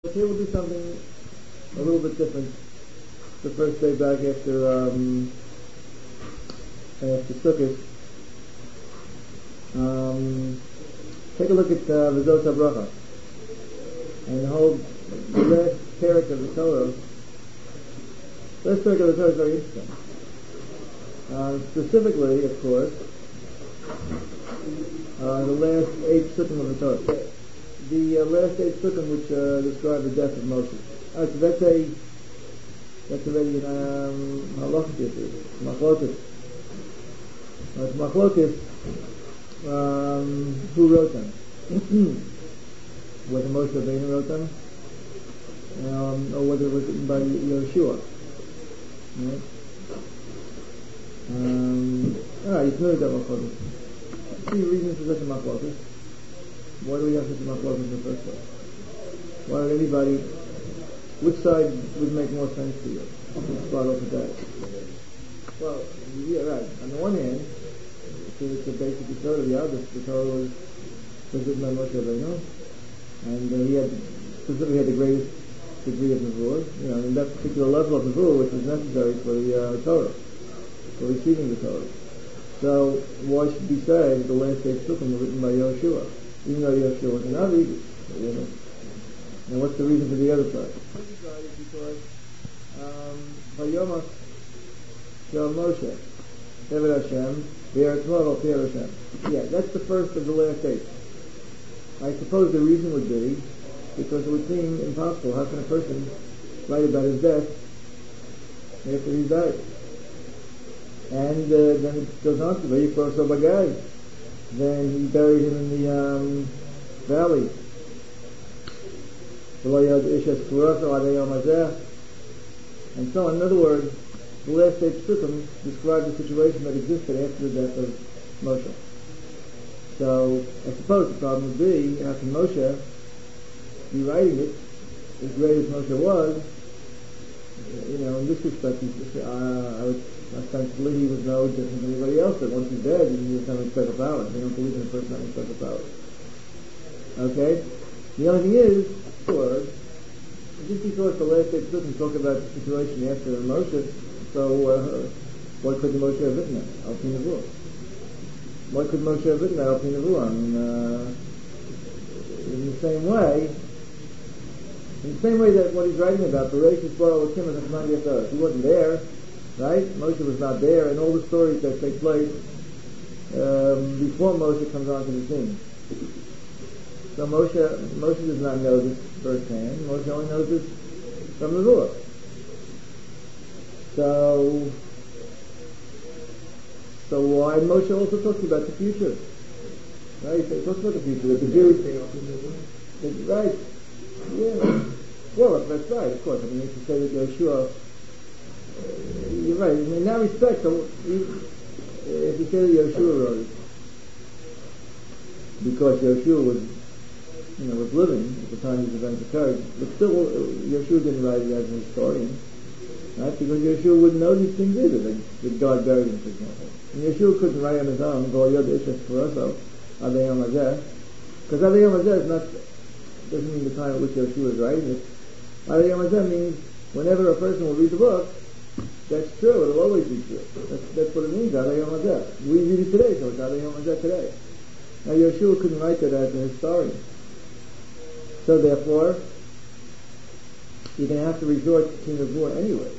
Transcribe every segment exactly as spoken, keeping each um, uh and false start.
But here we'll do something a little bit different. The first day back after um, after Sukkot. Um, take a look at uh, the Zot HaBracha and the whole the last parak of the Torah. The last parak of the Torah is very interesting. Uh, specifically, of course, uh, the last eight psukim of the Torah. The uh, last eight psukim which uh, describe the death of Moshe. Alright, so that's a that's already an um, halachik issue. It's machlokas. Uh, it's machlokas. Um, who wrote them? Whether Moshe Rabbeinu wrote them, um, or whether it was written by Yeshua. Right? Um, Alright, you're familiar with that machlokas. Three reasons for such a machlokas. Why do we have such a machlokas in the first place? Why would anybody, which side would make more sense to you? Let's start off with that. Well, yeah, right. On the one hand, it's a, it's a basic Torah, the other, the Torah was, was written by Moshe Rabbeinu, and uh, he had, specifically had the greatest degree of Nevuah, you know, in that particular level of Nevuah which was necessary for the uh, Torah, for receiving the Torah. So, why should we say that the last eight psukim were written by Yeshua? Even though Yeshua was an Navi, you know. And what's the reason for the other side? The other side is because Vayomas Shel Moshe Eved Hashem V'Eretzmo Al Pi Hashem. Yeah, that's the first of the last eight. I suppose the reason would be because it would seem impossible. How can a person write about his death after he's died? And uh, then it goes on to Vayikro Sobagai. Then he buried him in the um, valley. And so on. In other words, the last eight psukim describe the situation that existed after the death of Moshe. So I suppose the problem would be, how can Moshe be writing it, as great as Moshe was, you know, in this respect, uh, I would ostensibly he was no different than anybody else, that once he's dead, he has some special power. They don't believe in a person having special power. Okay? The only thing is, or, just because the last eight psukim talk about the situation after Moshe, so uh, why couldn't Moshe have written that? Al Pi Nevuah. Why could Moshe have written that Al Pi Nevuah? I mean, uh, in the same way, in the same way that what he's writing about, the Bereshis Bara Elokim and Hashem Yisrael, he wasn't there, right? Moshe was not there, and all the stories that take place um, before Moshe comes onto the scene. So Moshe, Moshe does not know this firsthand. Moshe only knows this from the Nevuah. So, so why Moshe also talks about the future? Right? He talks about the future. That the Jews, right? Yeah. Well, that's right. Of course. I mean, if you say that Yeshua, uh, you're right. In that respect, so if you say that Yeshua wrote it, because Yeshua was, you know, was living at the time these events occurred, but still, Yeshua didn't write it as a historian, right? Because Yeshua wouldn't know these things either, that, that God buried him, for example. And Yeshua couldn't write on his own, Go Yod Ishes Paroso, Adayom Hazeh, because Adayom Hazeh is not, doesn't mean the time at which Yeshua is writing it. Adayom Hazeh means whenever a person will read the book, that's true, it'll always be true. That's, that's what it means, Adayom Hazeh. We read it today, so it's Adayom Hazeh today. Now Yeshua couldn't write that as a historian. So therefore, you're going to have to resort to Nevuah anyway.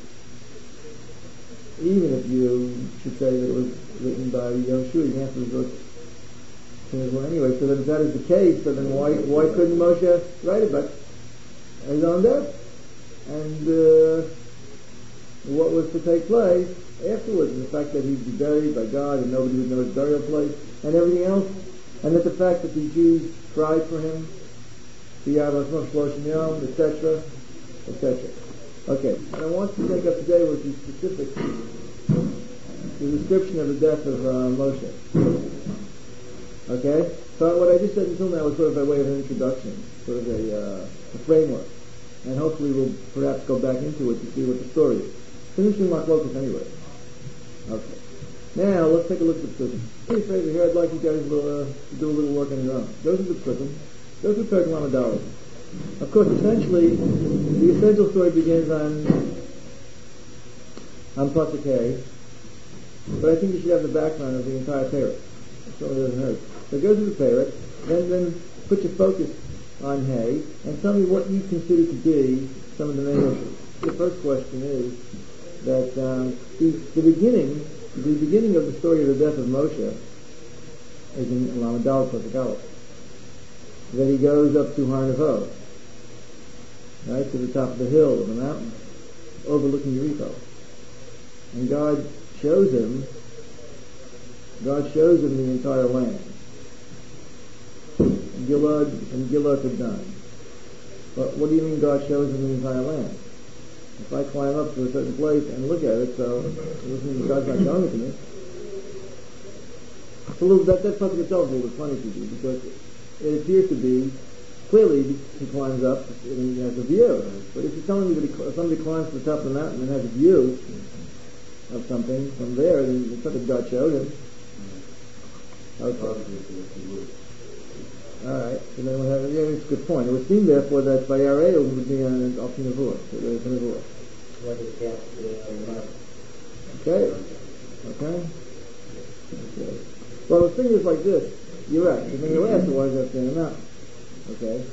Even if you should say that it was written by Yeshua, you're going to have to resort to Nevuah anyway. So then if that is the case, so then why why couldn't Moshe write about his own death? And uh, what was to take place afterwards? The fact that he'd be buried by God and nobody would know his burial place and everything else. And that the fact that the Jews cried for him, et cetera, et cetera. Okay, what I want to take up today was the specifics, the description of the death of uh, Moshe. Okay, so what I just said until now was sort of a way of an introduction, sort of a, uh, a framework, and hopefully we'll perhaps go back into it to see what the story is. Finishing my focus anyway. Okay. Now let's take a look at the psukim. Please favor here, I'd like you guys to uh, do a little work on your own. Those are the psukim. Those are Perek Lamed Aleph. Of course, essentially, the essential story begins on on Pasuk Hay, but I think you should have the background of the entire Perek. It certainly doesn't hurt. So go to the Perek, then then put your focus on Hay, and tell me what you consider to be some of the main issues. The first question is that um, the, the beginning, the beginning of the story of the death of Moshe is in Lamed Daled Pasuk Aleph. That he goes up to Har Nevo, right, to the top of the hill of the mountain, overlooking Yericho. And God shows him, God shows him the entire land. Gilad and Gilad Adon. But what do you mean God shows him the entire land? If I climb up to a certain place and look at it, so it doesn't mean God's not showing it to me. It's a little, that, that topic itself is a little bit funny to me, because it appears to be, clearly he climbs up and he has a view. But if you're telling me that he, if somebody climbs to the top of the mountain and has a view of something from there, then it's not that God showed him. Okay. Alright, so then we have, yeah, it's a good point. It would seem therefore that Vayareu would be an Al-Pi Nevuah. Okay? Okay? Okay. Well, the thing is like this. You're right. The thing you asked why is that in the mountain. Okay?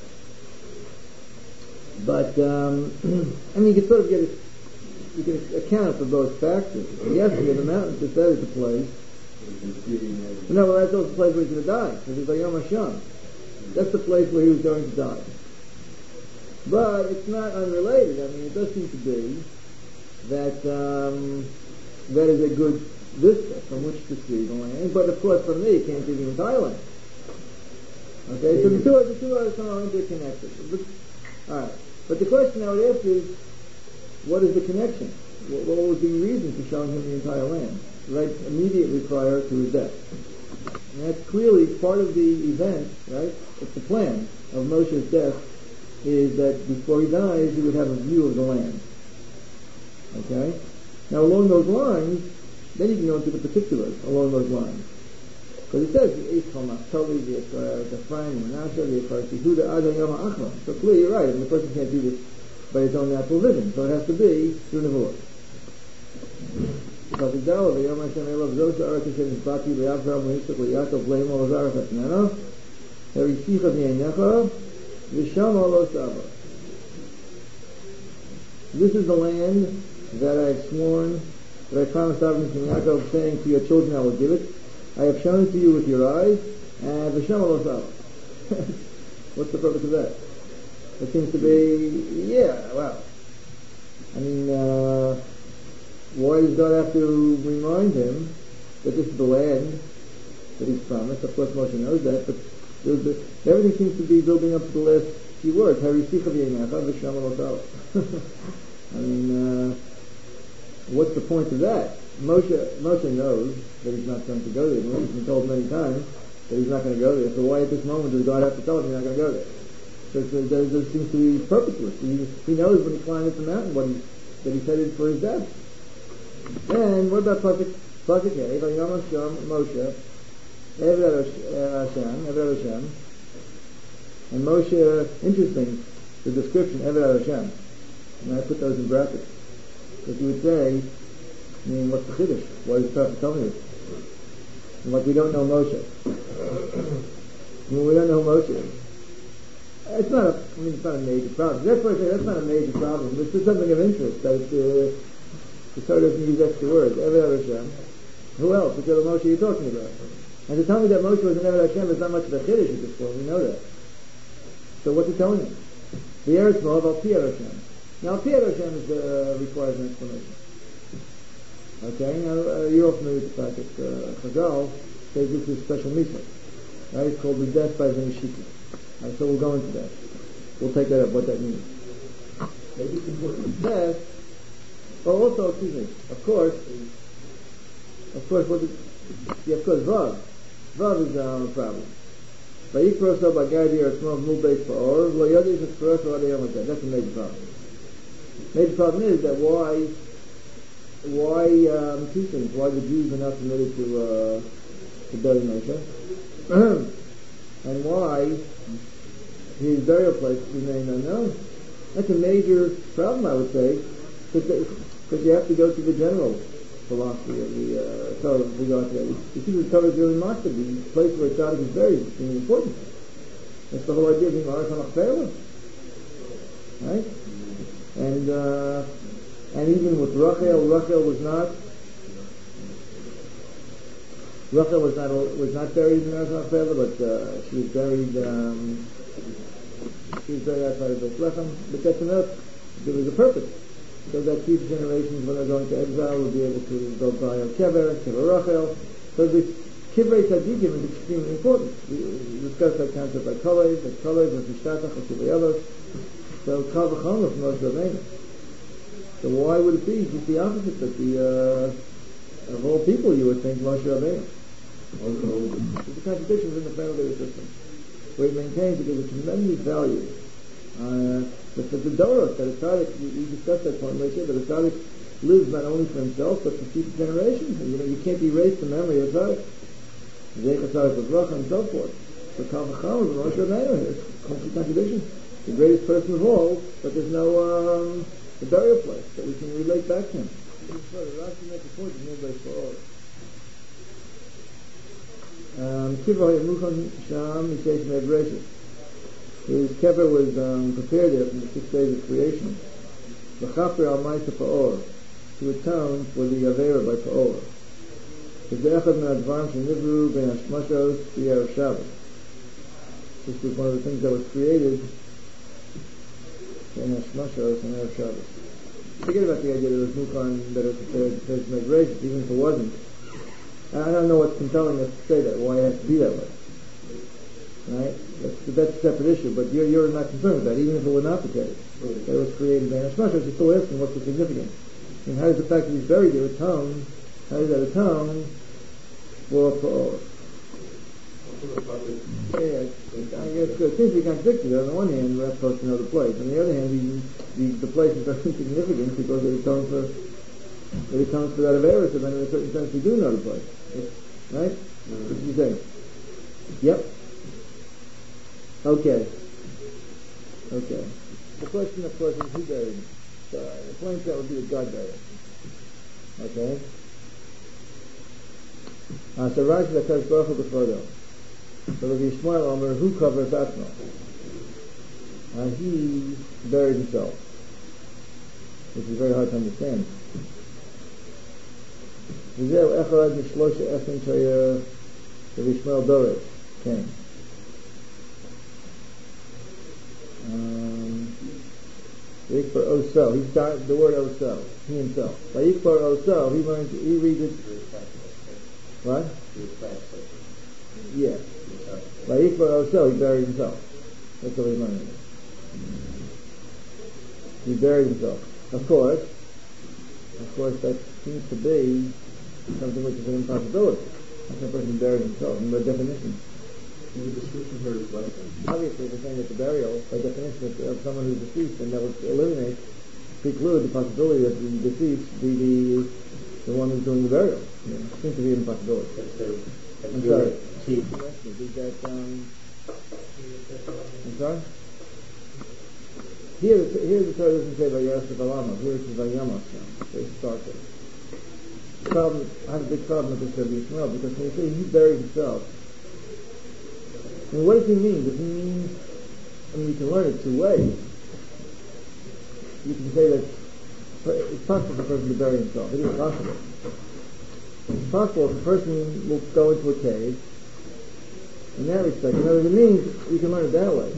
But, um, I mean, you can sort of get it, you can account for both factors. Yes, in the mountains, it says it's a place. No, well, that's also the place where he's going to die. Because it's like Yom HaSham. That's the place where he was going to die. But it's not unrelated. I mean, it does seem to be that um, that is a good vista from which to see the land. But of course, from there you can't see the entire land. Okay, so the two, the two are somehow interconnected. But, all right. But the question I would ask is, what is the connection? What, what would be the reason for showing him the entire land, right immediately prior to his death? And that's clearly part of the event, right? It's the plan of Moshe's death is that before he dies, he would have a view of the land. Okay? Now, along those lines, then you can go into the particulars along those lines. Because it says, Yisrael, Naphtali, the Ephraim, Manasseh, the Yehuda, Adon, Yom HaAchron. So clearly you're right. I mean, the person can't do this by his own natural vision. So it has to be through Nevuah. Because the Dawah, the Yom HaShem, Elav, Zos, Arak, Hashem, Zbati, Le'Avram, Le'Yitzchak, Le'Yakov, Le'Mo, Lazar, Chatnano, Harisicha, V'Yenecha, V'Shama, Lo Saba. This is the land that I have sworn, that I promised Avram and Yaakov, saying to your children I will give it. I have shown it to you with your eyes, and V'Shama, Lo Saba. What's the purpose of that? It seems to be, yeah, well, I mean, uh, why does God have to remind him that this is the land that he's promised? Of course, Moshe knows that, but the, everything seems to be building up to the last few words. Harisicha v'yenecha v'shama lo saba. I mean, uh, what's the point of that? Moshe, Moshe knows that he's not going to go there. He's been told many times that he's not going to go there. So why at this moment does God have to tell him he's not going to go there? So it, it, it seems to be purposeless. He, he knows when he climbed up the mountain what he, that he's headed for his death. And what about Pasuk Pasuk Hey? Vayom Hashem Moshe Eved Hashem Eved Hashem. And Moshe, interesting, the description Eved Hashem. And I put those in brackets because you would say, I mean, what's the chiddush? Why is the prophet telling us? And like we don't know Moshe. I mean, we don't know who Moshe is. It's not a, I mean, it's not a major problem. That's why I say that's not a major problem. It's just something of interest that uh, the Torah doesn't use extra words. Eved Hashem. Who else? Which other Moshe are you talking about? And to tell me that Moshe was an Eved Hashem is not much of a chiddush at this point. We know that. So what's it telling you? The Eretz Moav Al Pi Hashem. Now, Pi Hashem is, uh, requires an explanation. Okay, now uh, you're all familiar with the fact that uh, Chazal says this is special mitzvah. Right? It's called the death by the Neshika. Right, so we'll go into that. We'll take that up, what that means. Maybe it's important. Death, oh, also, excuse me, of course, of course, what is, yeah, of course, Vav. Vav is our own problem. Vayikro so bagadi or small mul base for or, lo yodi is for us or other. That's a major problem. Major problem is that why, why, um, two things. Why the Jews are not permitted to, uh, to bury Moshe. And why his burial place remained unknown. That's a major problem, I would say, because you have to go to the general philosophy of the uh, Torah with regard to that. You see, the Torah is really master. The place where tzaddik is buried is extremely important. That's the whole idea of being Aretz HaMachpelah, right? And uh, and even with Rachel, Rachel was not Rachel was not was not buried in Aretz HaMachpelah, but uh, she was buried. Um, she was buried outside of Bethlehem. But that's enough. There was a purpose, so that future generations, when they're going to exile, will be able to go by a kever, kever Rachel. So this kivrei tzaddikim is extremely important. We, we discussed that concept by Kolev, that Kolev was Mishtatach or Kivrei. So Kal V'chomer from Moshe Rabbeinu. So why would it be just the opposite, that the uh, of all people you would think Moshe Rabbeinu? There's a contradiction in the family system, where it maintains that there's a tremendous value. Uh, but for the Dorot, that a tzaddik, we, we discussed that point later, that a tzaddik lives not only for himself, but for future generations. And, you know, you can't erase the memory of tzaddik. Zeichat tzaddik of Bracha and so forth. So Kal V'chomer from Moshe Rabbeinu, there's a complete contradiction. The greatest person of all, but there's no um, the burial place that we can relate back to him. So the Rashi makes a point of no place for all. Kivrei Yemuchon Sham, he says in Ebreshit. His kever was um, prepared there from the six days of creation. L'chaper al Ma'aseh Pa'or, to atone for the Avera by Pa'or. It's the Echad min Advarim Shenivru ben Hashmashos B'Erev Shabbos. This was one of the things that was created in Hashmashos and Erev Shabbos. Forget about the idea that it was Mukhan that it was prepared to make gracious, even if it wasn't. I don't know what's compelling us to say that, why it has to be that way. Right? That's, that's a separate issue, but you're, you're not concerned with that, even if it were not the case. Right. That it was created by Hashmashos, you're still asking what's the significance. And how does the fact that he's buried there atone, how does that atone for Pa'or? Yeah, it seems to be contradictory. On the one hand, we're not supposed to know the place. On the other hand, the, the, the place is very significant because it atones for, it atones for that of Eretz, and then in a certain sense we do know the place. Right? Mm-hmm. What did you say? Yep. Okay. Okay. The question, of course, is who buried him. So, the point that would be that God buried him. Okay? Uh, so Rashi that says Baruch Hu B'Chodo. So Rabbi Yishmael Omer, who covers Atzmo? Uh, he buried himself, which is very hard to understand. V'zeu echad mishlosha efen shaya Rabbi Yishmael Doret came. Um, Yikbar Oso, he started the word Oso, he himself. By Yikbar Oso, he learned, he reads it. What? Yeah. By Yikbar Oso, he buried himself. That's what he learned. He buried himself. Of course, of course, that seems to be something which is an impossibility. How can a person bury himself? In the definition. In the description here is like obviously, they're saying that the burial, by definition, of, of someone who's deceased, and that would eliminate, preclude the possibility that the deceased be the the one who's doing the burial. Yeah, it seems to be an impossibility. I'm sorry. Is that, um, I'm sorry? Here, here the Torah doesn't say by Yosef Alama. Here it says by Yamos. They start there. The problem, I have a big problem with this Rabbi Yishmael, because when you say he buried himself, I mean, what does he mean? Does he mean, I mean, you can learn it two ways. You can say that it's possible for a person to bury himself. It is possible. It's possible if a person will go into a cave, in that respect. In other words, it means you can learn it that way.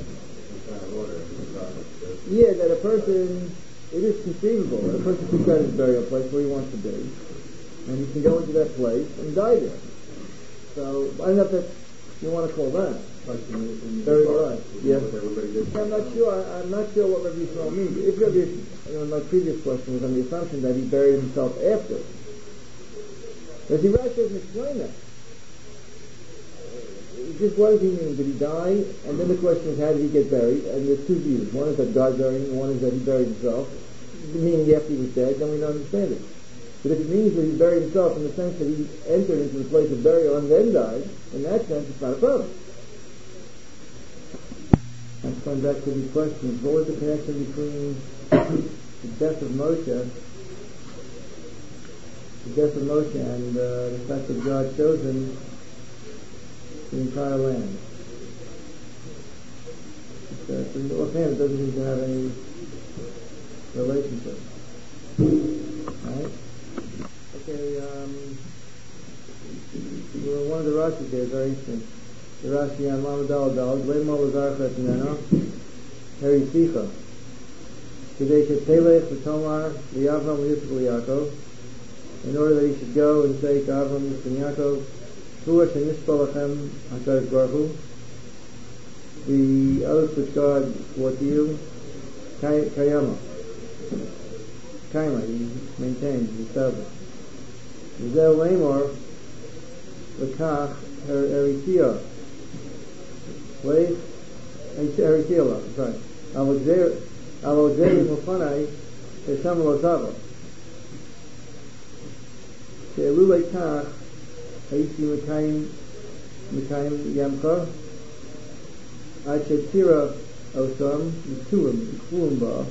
Yeah, that a person, it is conceivable that a person can get his burial place where he wants to be, and he can go into that place and die there. So, I don't know if that's, you want to call that. Very right. Yeah. I'm not sure. I, I'm not sure what Rabbi Yisrael means. If Rabbi, you know, my previous question was on the assumption that he buried himself after. But the Rashi doesn't explain that. Just what does he mean? Did he die? And then the question is, how did he get buried? And there's two views. One is that God buried him, one is that he buried himself. Meaning after he was dead, then we don't understand it. But if it means that he buried himself in the sense that he entered into the place of burial and then died, in that sense it's not a problem. going back to these questions, what was the connection between the death of Moshe, the death of Moshe, and uh, the fact that God chose him the entire land? Uh, from the offhand, it doesn't seem to have any relationship. Right? Okay, um, well, one of the Rashi here is very interesting. The Rashi on Mama Dal Dal, Lema Lazarcha Etnena, Heri Sicha, Kedei Shetelech V'Tomar V'Yavram V'Yitzchak V'Yakov, in order that he should go and say to Avram, Yitzchak, and Yaakov, Hu Hashem Yishpal Lachem HaKadosh Baruch Hu, the oath which God swore to you, Kayama, Kaima, he maintains, he established. V'Zeh Lemor L'Kach Eritiyah, Leich Eritiyah, sorry, Avozei Mufanai Hesham Lozava, She'elu L'Kach Haiti Mekayim Mekayim Yamcha, Ad Shetira Osam Yituim Yituim Ba,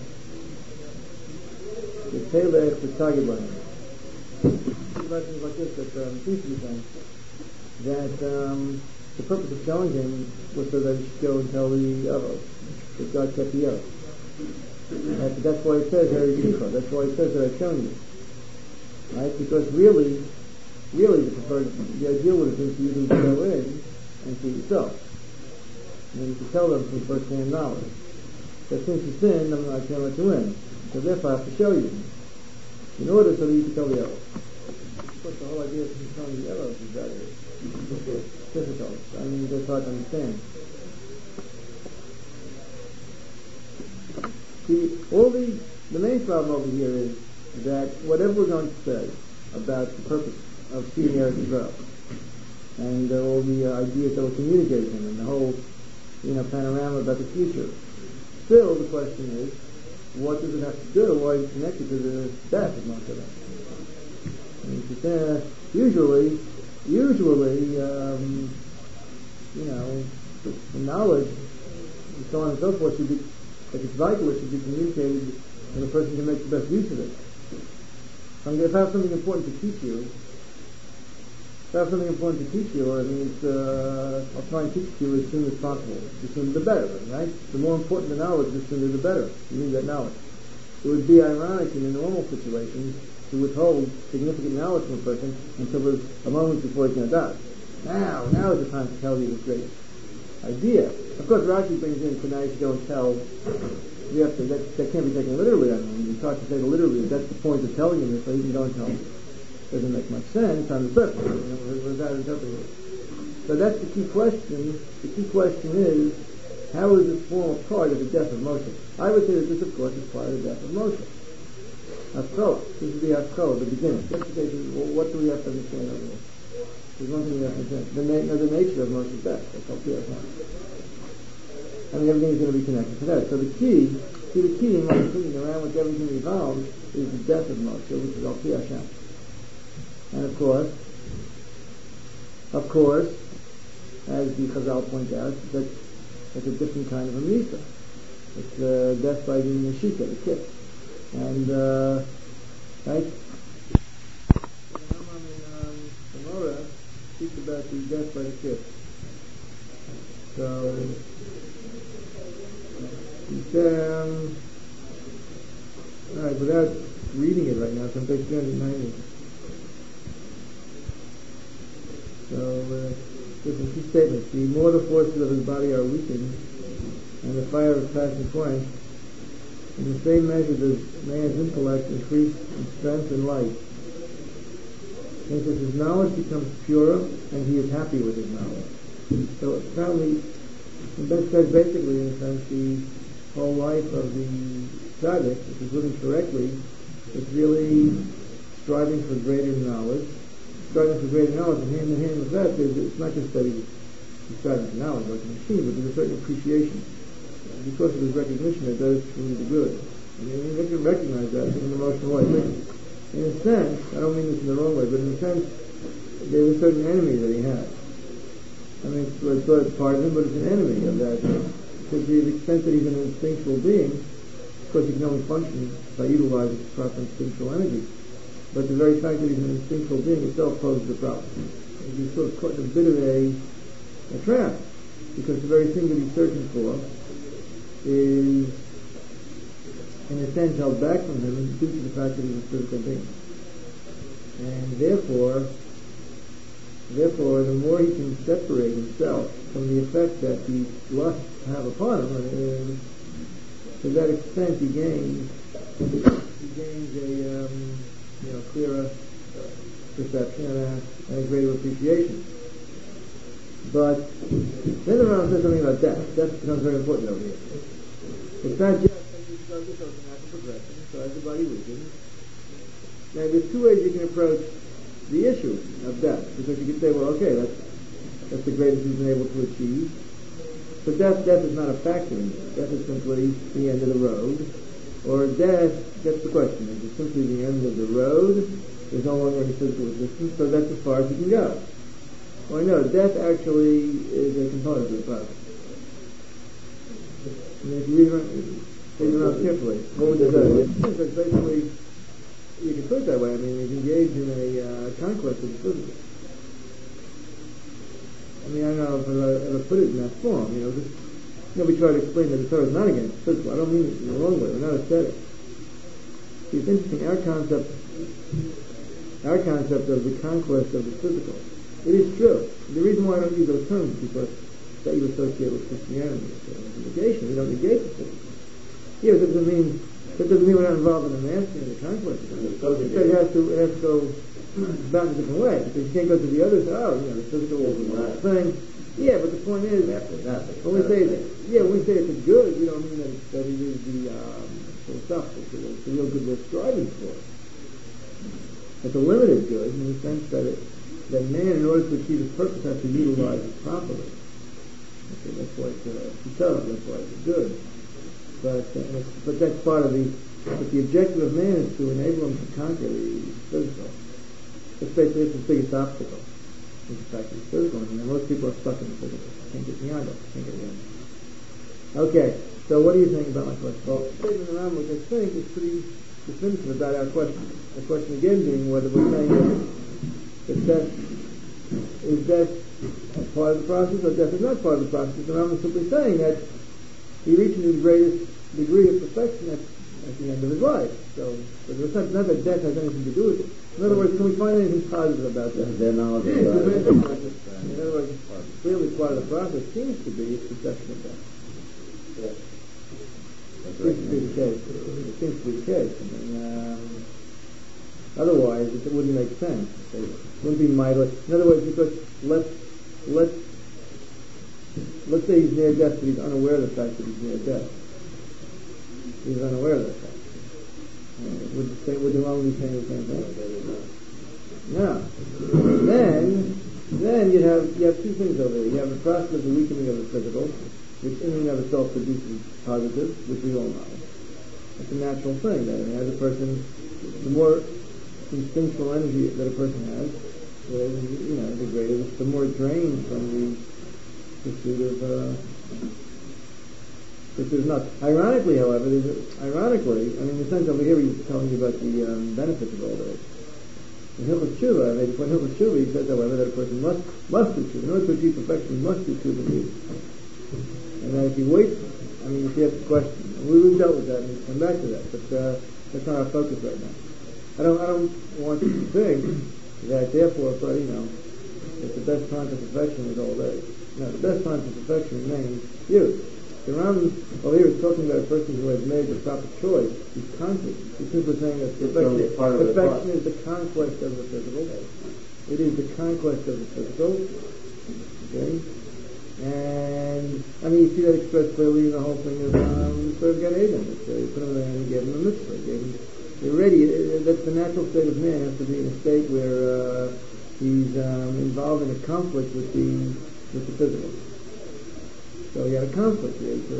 Yitelech V'Tagid Lahem. Legends like this that um, seems to be saying that um, the purpose of showing him was so that he should go and tell the others that God kept the oath. That, that's why it says Heri Sicha. That's why it says that I've shown you. Right? Because really, really the preferred, the ideal would have been for you to go in and see yourself. And then you could tell them from first-hand knowledge that since you sinned, I'm not going to let you in. So therefore I have to show you. In order so that you can tell the others. Of course, the whole idea of telling the others is very difficult. I mean, it's hard to understand. See, all the, the main problem over here is that whatever we're going to say about the purpose of seeing Eretz Yisrael, and uh, all the uh, ideas that we're communicating, and the whole, you know, panorama about the future, still the question is, what does it have to do? Why is it connected to the death of Moshe? I mean, uh, usually, usually, um, you know, the knowledge and so on and so forth should be, if it's vital, it should be communicated, and the person can make the best use of it. So if I have something important to teach you, if I have something important to teach you, I mean, it's, uh, I'll try and teach it to you as soon as possible. The sooner the better, right? The more important the knowledge, the sooner the better. You need that knowledge. It would be ironic in a normal situation to withhold significant knowledge from a person until there's a moment before he's going to die. Now, now is the time to tell you this great idea. Of course, Rashi brings in, so now you should go and tell. You have to, that, that can't be taken literally. I mean, it's hard to say literally. That's the point of telling him this, so you can go and tell him. Doesn't make much sense on the surface. You know, without interpreting. So that's the key question. The key question is, how is this form a part of the death of Moshe? I would say that this, of course, is part of the death of Moshe. Hafkalah. This is the Hafkalah, the beginning. Well, what do we have to understand over here? There's one thing we have to understand. The, na- the nature of Moshe's death. That's all clear. I mean, everything is going to be connected to that. So the key, see the key in my opinion, around which everything revolves, is the death of Moshe, which is Al Pi Hashem. And of course, of course, as the Chazal point out, that that's a different kind of a misa. It's uh, death by the Neshika, the kiss. And, uh, right? The Rambam in Gemara speaks about the death by the kiss. So, it's, um, alright, without reading it right now, it's on page three hundred ninety. So, uh, there's two statements. The mortal forces of his body are weakened, and the fire of passion quenched. In the same measure does man's intellect increase in strength and light. And as his knowledge becomes purer, and he is happy with his knowledge. So it's probably, that says basically, in a sense, the whole life of the tzaddik, if he's living correctly, is really striving for greater knowledge. Striving for greater knowledge, and hand in hand with that, there's, it's not just that he's striving for knowledge like a machine, but there's a certain appreciation. Because of his recognition that that is truly the good. I mean, you can recognize that in an emotional way. But in a sense, I don't mean this in the wrong way, but in a sense, there's a certain enemy that he has. I mean, it's, it's part of him, but it's an enemy of that to the extent that he's an instinctual being, of course he can only function by utilizing his proper instinctual energy. But the very fact that he's an instinctual being itself poses a problem. He's sort of caught in a bit of a, a trap, because the very thing that he's searching for is, in a sense, held back from him due to the fact that he's a physical being. And therefore, therefore, the more he can separate himself from the effect that these lusts have upon him, uh, to that extent he gains, he gains a um, you know clearer perception and a, and a greater appreciation. But then the Rambam says something about death. Death becomes very important over here. It's not just that you start this as a natural progression, so as the body weakens. Now there's two ways you can approach the issue of death, because you can say, well, okay, that's that's the greatest he's been able to achieve. But death, death is not a factor in this. Death is simply the end of the road. Or death, that's the question, is it simply the end of the road? There's no longer any physical existence, so that's as far as you can go. Well, no, death actually is a component of the process. I mean, if you read around, read around carefully, what would you say? It's basically, you can put it that way. I mean, he's engaged in a uh, conquest of the physical. I mean, I don't know if I ever put it in that form. You know, just, you know, we try to explain that the Torah is not against physical. I don't mean it in the wrong way. We're not aesthetic. See, it's interesting. Our concept, our concept of the conquest of the physical, it is true. The reason why I don't use those terms is because that you associate with Christianity. It's a negation. We don't negate the physical. Yeah, that doesn't mean that doesn't mean we're not involved in the mastering of the conquest. Instead, it has to it has to go about in a different way, because you can't go to the other side. Oh, you know, the physical thing. Yeah, but the point is, when we say that, yeah, when we say it's a good, we don't mean that, it's, that it is the um, philosophical, it's the real good we're striving for. It's a limited good in the sense that it, that man, in order to achieve his purpose, has to utilize it properly. Okay, that's why it's a uh, that's why it's a good. But uh, it's, but that's part of the. But the objective of man is to enable him to conquer the physical. It's basically it's the biggest obstacle. It's the fact that it's physical, and most people are stuck in the physical. Can't get beyond it. Can't get beyond it. Okay, so what do you think about my question? Well, statement around which I think is pretty definitive about our question. The question again being whether we're saying that if death is death a part of the process or death is not part of the process. And I'm simply saying that he reaches his greatest degree of perfection at, at the end of his life. So, but it's not, not that death has anything to do with it. In other words, can we find anything positive about that? Their knowledge of God. In other words, clearly part of the process seems to be its perception of death. Yeah. It seems to be the case. It seems to be the case. I mean, um, otherwise, it, it wouldn't make sense. It wouldn't be mindless. In other words, because let's let's let's say he's near death, but he's unaware of the fact that he's near death. He's unaware of that fact. Uh, would the would the wrong be saying the same thing? No. Then, then you have you have two things over there. You have the process of the weakening of the physical, which in and of itself produces positive, which we all know. It's a natural thing. That I mean, as a person, the more instinctual energy that a person has, the, you know, the greater, the more drained from the pursuit of uh, pursuit of not. Ironically, however, there's a, ironically, I mean, in the sense over here, he's telling you about the um, benefits of all this. In Hilchos Tshuva, I mean, when Hilchos Tshuva, he says, however, that a person must must do tshuva. In order to achieve perfection, he must do tshuva immediately. And that if he waits, I mean, if you have the question, and we, we've dealt with that, and we'll come back to that, but uh, that's not our focus right now. I don't, I don't want you to think that, therefore, but, you know, that the best time for perfection is old age. No, the best time for perfection remains youth. The Rambam over here is talking about a person who has made the proper choice. He's conscious. He's simply saying that perfection, perfection is the conquest of the physical. It is the conquest of the physical. Okay? And, I mean, you see that expressed clearly in the whole thing of um, the story of Gan Eden. It's, uh, he put him there and he gave him a mitzvah. He gave him, you're ready. Uh, that's the natural state of man. Has to be in a state where uh, he's um, involved in a conflict with the with the physical. So he had a conflict. He had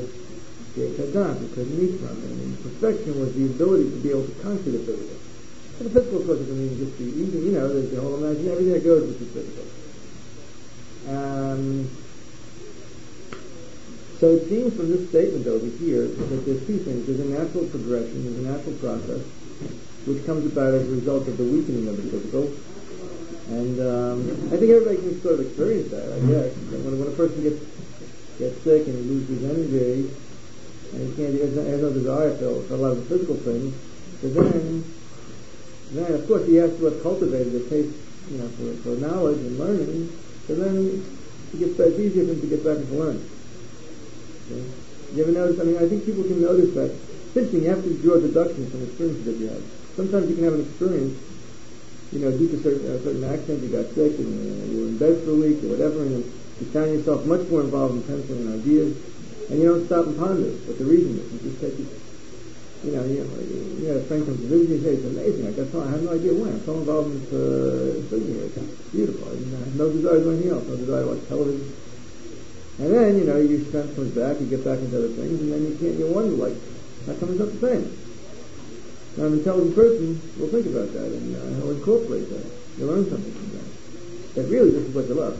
Kadan. He couldn't meet from it. And perfection was the ability to be able to conquer the physical. But the physical, of course, doesn't mean just the easy. You know, there's the whole imagination. Everything that goes with the physical. Um, So it seems from this statement over here that there's two things. There's a natural progression, there's a natural process, which comes about as a result of the weakening of the physical. And um, I think everybody can sort of experience that, I guess. That when, when a person gets gets sick and he loses energy, and he can't, he has no, has no desire for, for a lot of the physical things, but then, then of course he has to have cultivated a taste, you know, for, for knowledge and learning, so then he gets back, it's easier for him to get back into learning. Okay? You ever notice, I mean, I think people can notice that, it's interesting, you have to draw deductions from experiences that you have. Sometimes you can have an experience, you know, due to certain, uh, certain accident, you got sick, and uh, you were in bed for a week, or whatever, and you found yourself much more involved in penciling ideas, and you don't stop and ponder what the reason is. You just take it, you know, you, you had a friend come to visit you and say, it's amazing, I got so, I have no idea why, I'm so involved in uh, studying it, it's beautiful, I, mean, I have no desire to do anything else, no desire to watch television. And then, you know, your strength comes back, you get back into other things, and then you can't, you wonder, like, how come it's not the same? Now, an intelligent person will think about that, and uh, he'll incorporate that. You'll learn something from that. That really, this is what you love.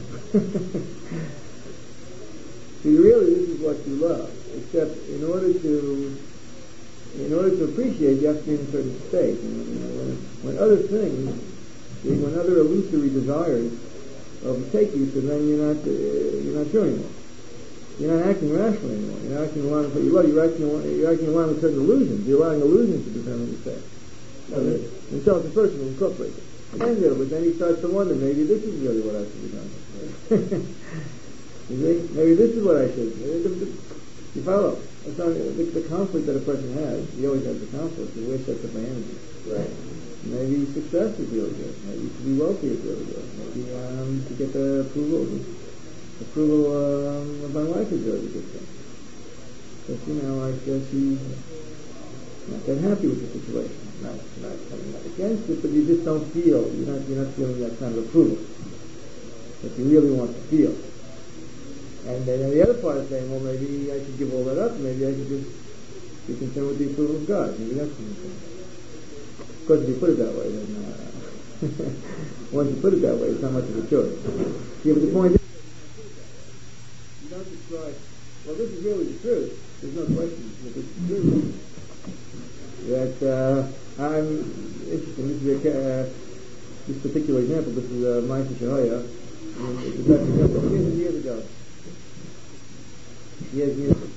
See, really, this is what you love. Except, in order to, in order to appreciate, you have to be in a certain state. And, you know, when, when other things, when other illusory desires overtake you, so then you're not, uh, you're not sure anymore. You're not acting rationally anymore. You're not acting along with what you love. You're acting, you're acting along with certain illusions. You're allowing illusions to determine your state. Okay. And so the person will incorporate it. And there, but then he starts to wonder, maybe this is really what I should be doing. You see? Maybe this is what I should do. You follow? It's not, the, the conflict that a person has, he always has the conflict, the way it sets up my energy. Right. Maybe success is really good. Maybe to be wealthy is really good. Maybe um, to get the approval approval um, of my wife is really a good thing. But, you know, I guess she's not that happy with the situation. Not, not coming up against it, but you just don't feel, you're not, you're not feeling that kind of approval that you really want to feel. And then the other part is saying, well, maybe I should give all that up, maybe I should just be concerned with the approval of God. Maybe that's the thing. Of course, if you put it that way, then uh, once you put it that way, it's not much of a choice. Yeah, but the point is, you don't describe, well, this is really the truth. There's no question that this is the truth. That uh, I'm interesting. This is a, uh, this particular example. This is uh, Ma'aseh Shehaya. It's a example. Years and years ago. Years and years ago.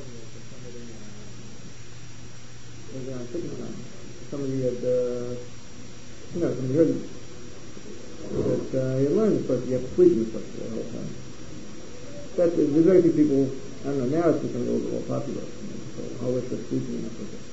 Was on Tikkanon. Somebody had, uh, you know, somebody heard it. That uh, you learn this place. You have to sleep in this place the whole time. That there's very few people. I don't know. Now it's becoming a little bit more popular. So all this stuff sleeping in this place.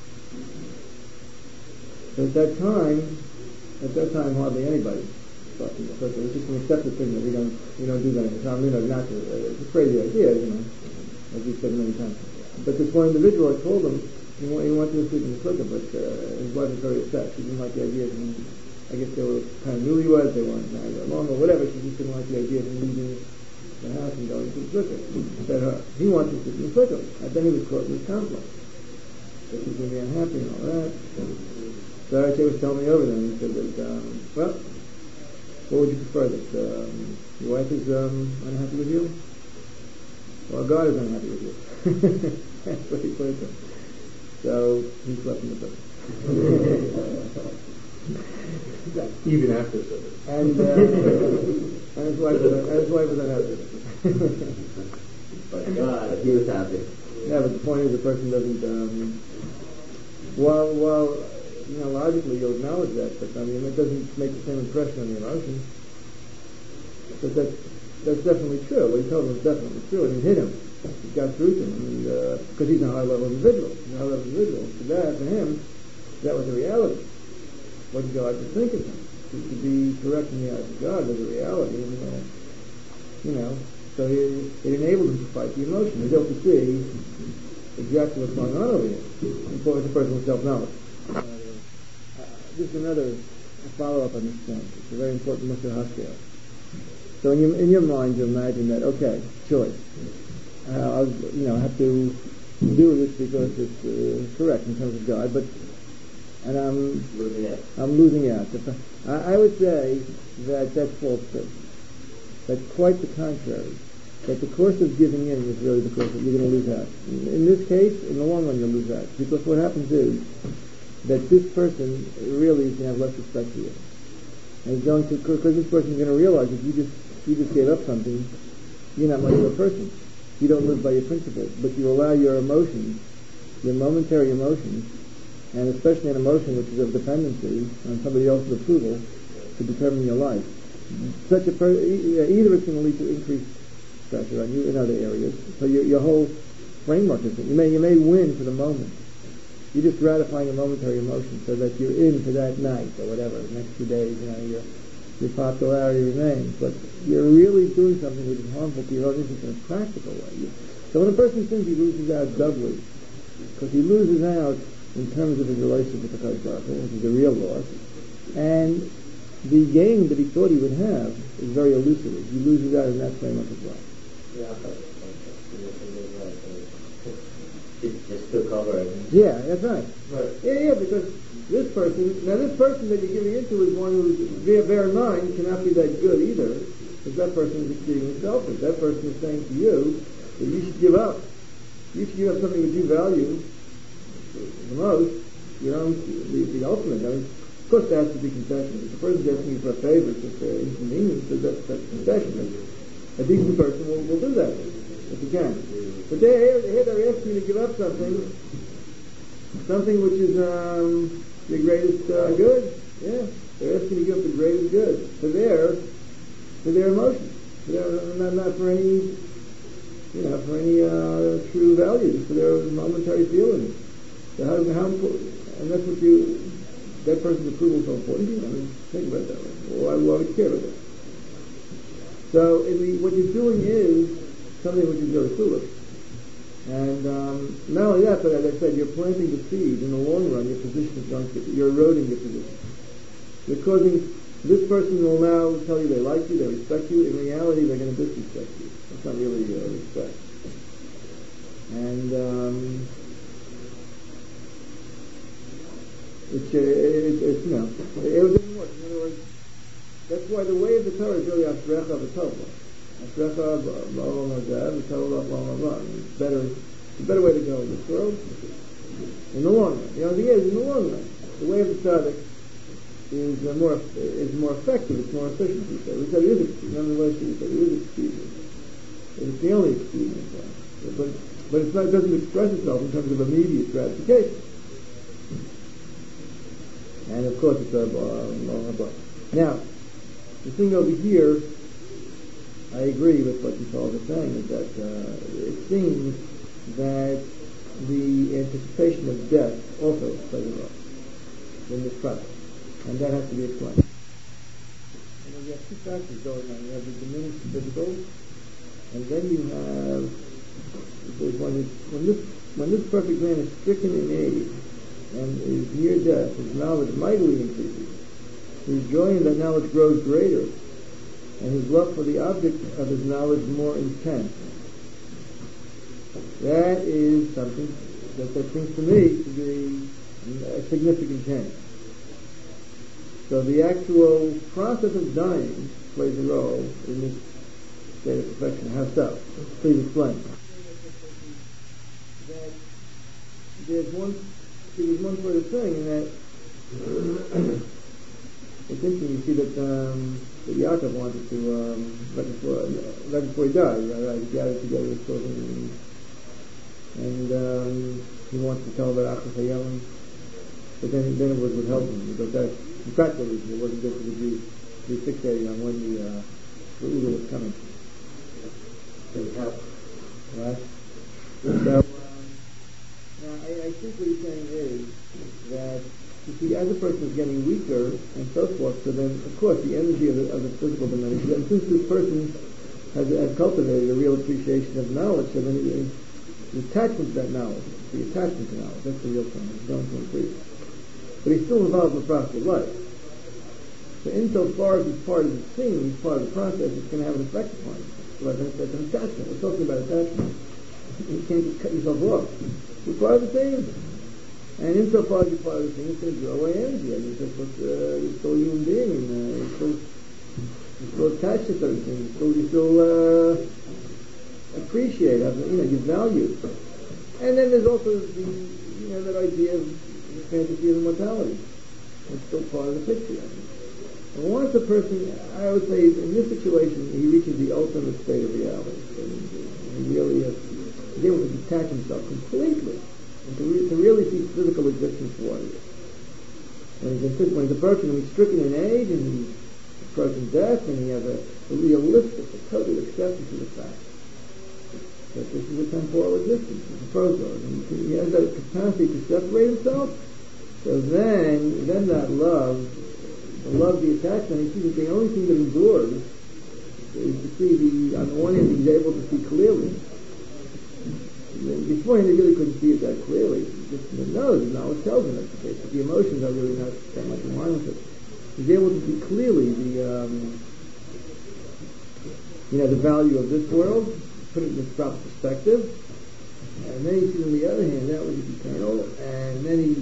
At that time, at that time, hardly anybody thought to it. It was just an accepted thing that we don't, we don't do that in the town. You know, not to, uh, it's a crazy idea, you know, as we've said many times. But this one individual, I told him he, he wanted to sleep in the sukkah, but uh, his wife was very upset. She didn't like the idea of him. I guess they were kind of newlyweds, they weren't married that long or whatever. She just didn't like the idea of him leaving the house and going to the sukkah. Said her, he wanted to sleep in the sukkah. And then he was caught in this conflict. So she's going to be unhappy and all that. So, So Archie was telling me over there, and he said that, um, well, what would you prefer, that um, your wife is um, unhappy with you? Or God is unhappy with you? That's what he put it to. So he slept in the book. Even after service. And, uh, and his wife was, and his wife was unhappy with him. But God, he was happy. Yeah, but the point is the person doesn't, um, while, while, you know, logically you'll acknowledge that, but I mean, it doesn't make the same impression on the emotion. But that's, that's definitely true. What he told him was definitely true, and it hit him. It got through to him, and because uh, he's a high-level individual. He's a high-level individual. For that, for him, that was a reality. What God was thinking of him. To, to be correct in the eyes of God was a reality, and, uh, you know, so he, it enabled him to fight the emotion. He was able to see exactly what's going on over here. Important to personal self-knowledge. Uh, Just another follow-up on this point. It's a very important Musar Haskel. So in your, in your mind, you imagine that, okay, choice. Uh, I'll, you know, have to do this because it's uh, correct in terms of God, but and I'm losing out. I'm losing out. I, I would say that that's false faith. That quite the contrary. that the course of giving in is really the course that you're going to lose out. In, in this case, in the long run, you'll lose out. Because what happens is that this person really is going to have less respect for you. And he's going to, because this person is going to realize if you just, you just gave up something, you're not much of a person. You don't live by your principles, but you allow your emotions, your momentary emotions, and especially an emotion which is of dependency on somebody else's approval, to determine your life. Such a per- either it's going to lead to increased pressure on you in other areas, so your, your whole framework is you may you may win for the moment. You're just gratifying a momentary emotion so that you're in for that night or whatever. The next few days, you know, your your popularity remains, but you're really doing something which is harmful to your own interest in a practical way. So when a person sins, he loses out doubly, because he loses out in terms of his relationship with the Kadosh Baruch Hu, which is a real loss, and the gain that he thought he would have is very elusive. He loses out in that framework as well. Yeah, it's just to cover it. Yeah, that's right. Right. Yeah, yeah, because this person, now this person that you're giving into is one who's, bear in mind, cannot be that good either, because that person is exceedingly selfish. That person is saying to you that you should give up. You should give up something that you value the most, you know, the, the ultimate. I mean, of course there has to be concession. If the person's asking you for a favor, it's just uh, inconvenience, so that's, that's concession. A decent person will, will do that if he can. But they're, here they're asking you to give up something, something which is um, the greatest uh, good. Yeah, they're asking you to give up the greatest good for their for their emotions, for their, not, not for any, you know, for any uh, true values, for their momentary feelings. So how, how important, and that's what you, that person's approval is so important to you. I mean, think about that. Why, why would you care about that? So in the, what you're doing is something which is very foolish. And um, not only that, but as I said, you're planting the seed. In the long run, your position is going to, you're eroding your position. You're causing, this person will now tell you they like you, they respect you. In reality, they're going to disrespect you. That's not really uh, respect. And um, it's, uh, it, it's, you know, it, it doesn't work. In other words, that's why the way of the Torah is really Ashrecha v'Tova. Ashrecha b'Olam Hazeh v'Tova b'Olam Haba. It's better, it's a better way to go in this world. In the long run, you know, the thing is, in the long run, the way of the tzaddik is uh, more is more effective. It's more efficient. We said we said it is expedient. Nonetheless, we said it is expedient. It's the only expedient, but but it's not, it doesn't express itself in terms of immediate gratification. And of course, it's a B'Olam Haba. Now, the thing over here, I agree with what you all are saying, is that uh, it seems that the anticipation of death also plays a role in this process, and that has to be explained. You know, you have two factors going on. You have the diminished physical, and then you have when, it, when this when this perfect man is stricken in age and is near death, his knowledge mightily increases. His joy in that knowledge grows greater, and his love for the object of his knowledge more intense. That is something that, that seems to me to be a significant change. So the actual process of dying plays a role in this state of perfection. How so? Please explain. That there's one, there's one further thing in that it's interesting. You see that um, that Yaakov wanted to um, right before right before he died, right, right, he gathered together his children, and, and um, he wanted to tell about Achas Hayam, but then then it was withheld him because that, in practical reason, it wasn't good for the Jews to be fixated on when the uh, the Uber was coming. Didn't help. Right. So um, now I, I think what he's saying is that. You see, as a person is getting weaker and so forth, so then, of course, the energy of the, of the physical diminishes. And since this person has, has cultivated a real appreciation of knowledge, so then the, the attachment to that knowledge, the attachment to knowledge, that's the real thing. It's going to increase. But he's still involved in the process of life. So insofar as he's part of the scene, he's part of the process, it's going to have an effect upon him. Like that's an attachment. We're talking about attachment. You can't just cut yourself off. You're part of the scene. And insofar as you're part of the thing, it's going to draw away energy. I mean, it's just, uh, you're still a human being, and uh, you're, still, you're still attached to certain things. You're still, you're still uh, appreciate, have, you know, you value. And then there's also the, you know, that idea of the fantasy of immortality. It's still part of the picture. I mean. And once a person, I would say, in this situation, he reaches the ultimate state of reality. And he really is, he's able to detach himself completely and to, re- to really see physical existence for what it is. When he's, in, when he's approaching, he's stricken in age, and he's approaching death, and he has a, a realistic, a total acceptance of the fact that this is a temporal existence, it's a prozor, and he has that capacity to separate himself. So then, then that love, the love, the attachment, he sees that the only thing that endures is to see the, on the one hand, he's able to see clearly. Beforehand, he really couldn't see it that clearly. He just knows, and knowledge tells him that's the case, but the emotions are really not that much in line with it. He's able to see clearly the, um, you know, the value of this world, put it in its proper perspective, and then he sees on the other hand that which is eternal, and then he,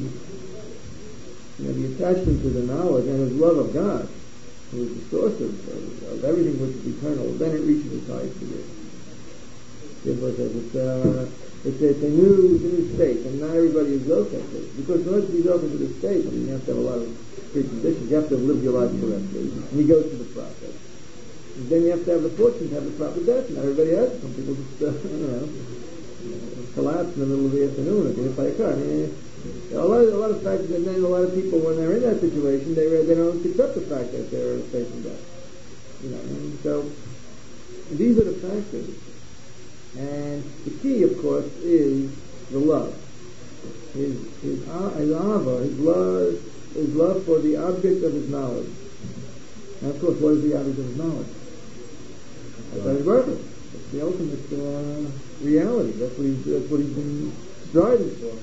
you know, the attachment to the knowledge and his love of God, who is the source of, of, of everything which is eternal, then it reaches its highest degree. Therefore, it says it's, uh, it's, it's a new, it's a new state, and not everybody is open to it. Because in order to be open to the state, I mean, you have to have a lot of preconditions. You have to live your life correctly, and you go through the process. And then you have to have the fortune to have the proper death. Not everybody has it. Some people just, uh, you know, collapse in the middle of the afternoon or get hit by a car. I mean, a lot, of, a lot of factors, and then a lot of people, when they're in that situation, they they don't accept the fact that they're facing death. You know, and so these are the factors. And the key, of course, is the love. His his uh, his ava, his love, his love for the object of his knowledge. And of course, what is the object of his knowledge? That's his purpose. It's the ultimate uh, reality. That's what he's that's what he's been striving for.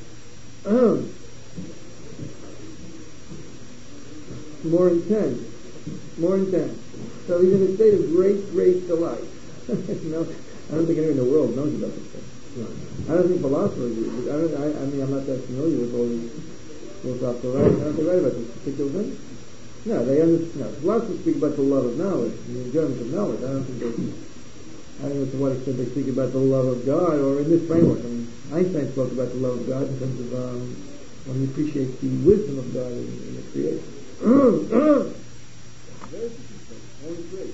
More intense, more intense. So he's in a state of great, great delight. You know, I don't think anyone in the world knows about this thing. No. I don't think philosophers do. I, don't, I, I mean, I'm not that familiar with all these philosophical writers. I don't think they write about this particular thing. No, they understand. No, philosophers speak about the love of knowledge, the enjoyment of knowledge. I don't think they. I don't know to what extent they speak about the love of God, or in this framework. I mean, Einstein spoke about the love of God in terms of um, when he appreciates the wisdom of God in, in the creation. Very interesting. Only great.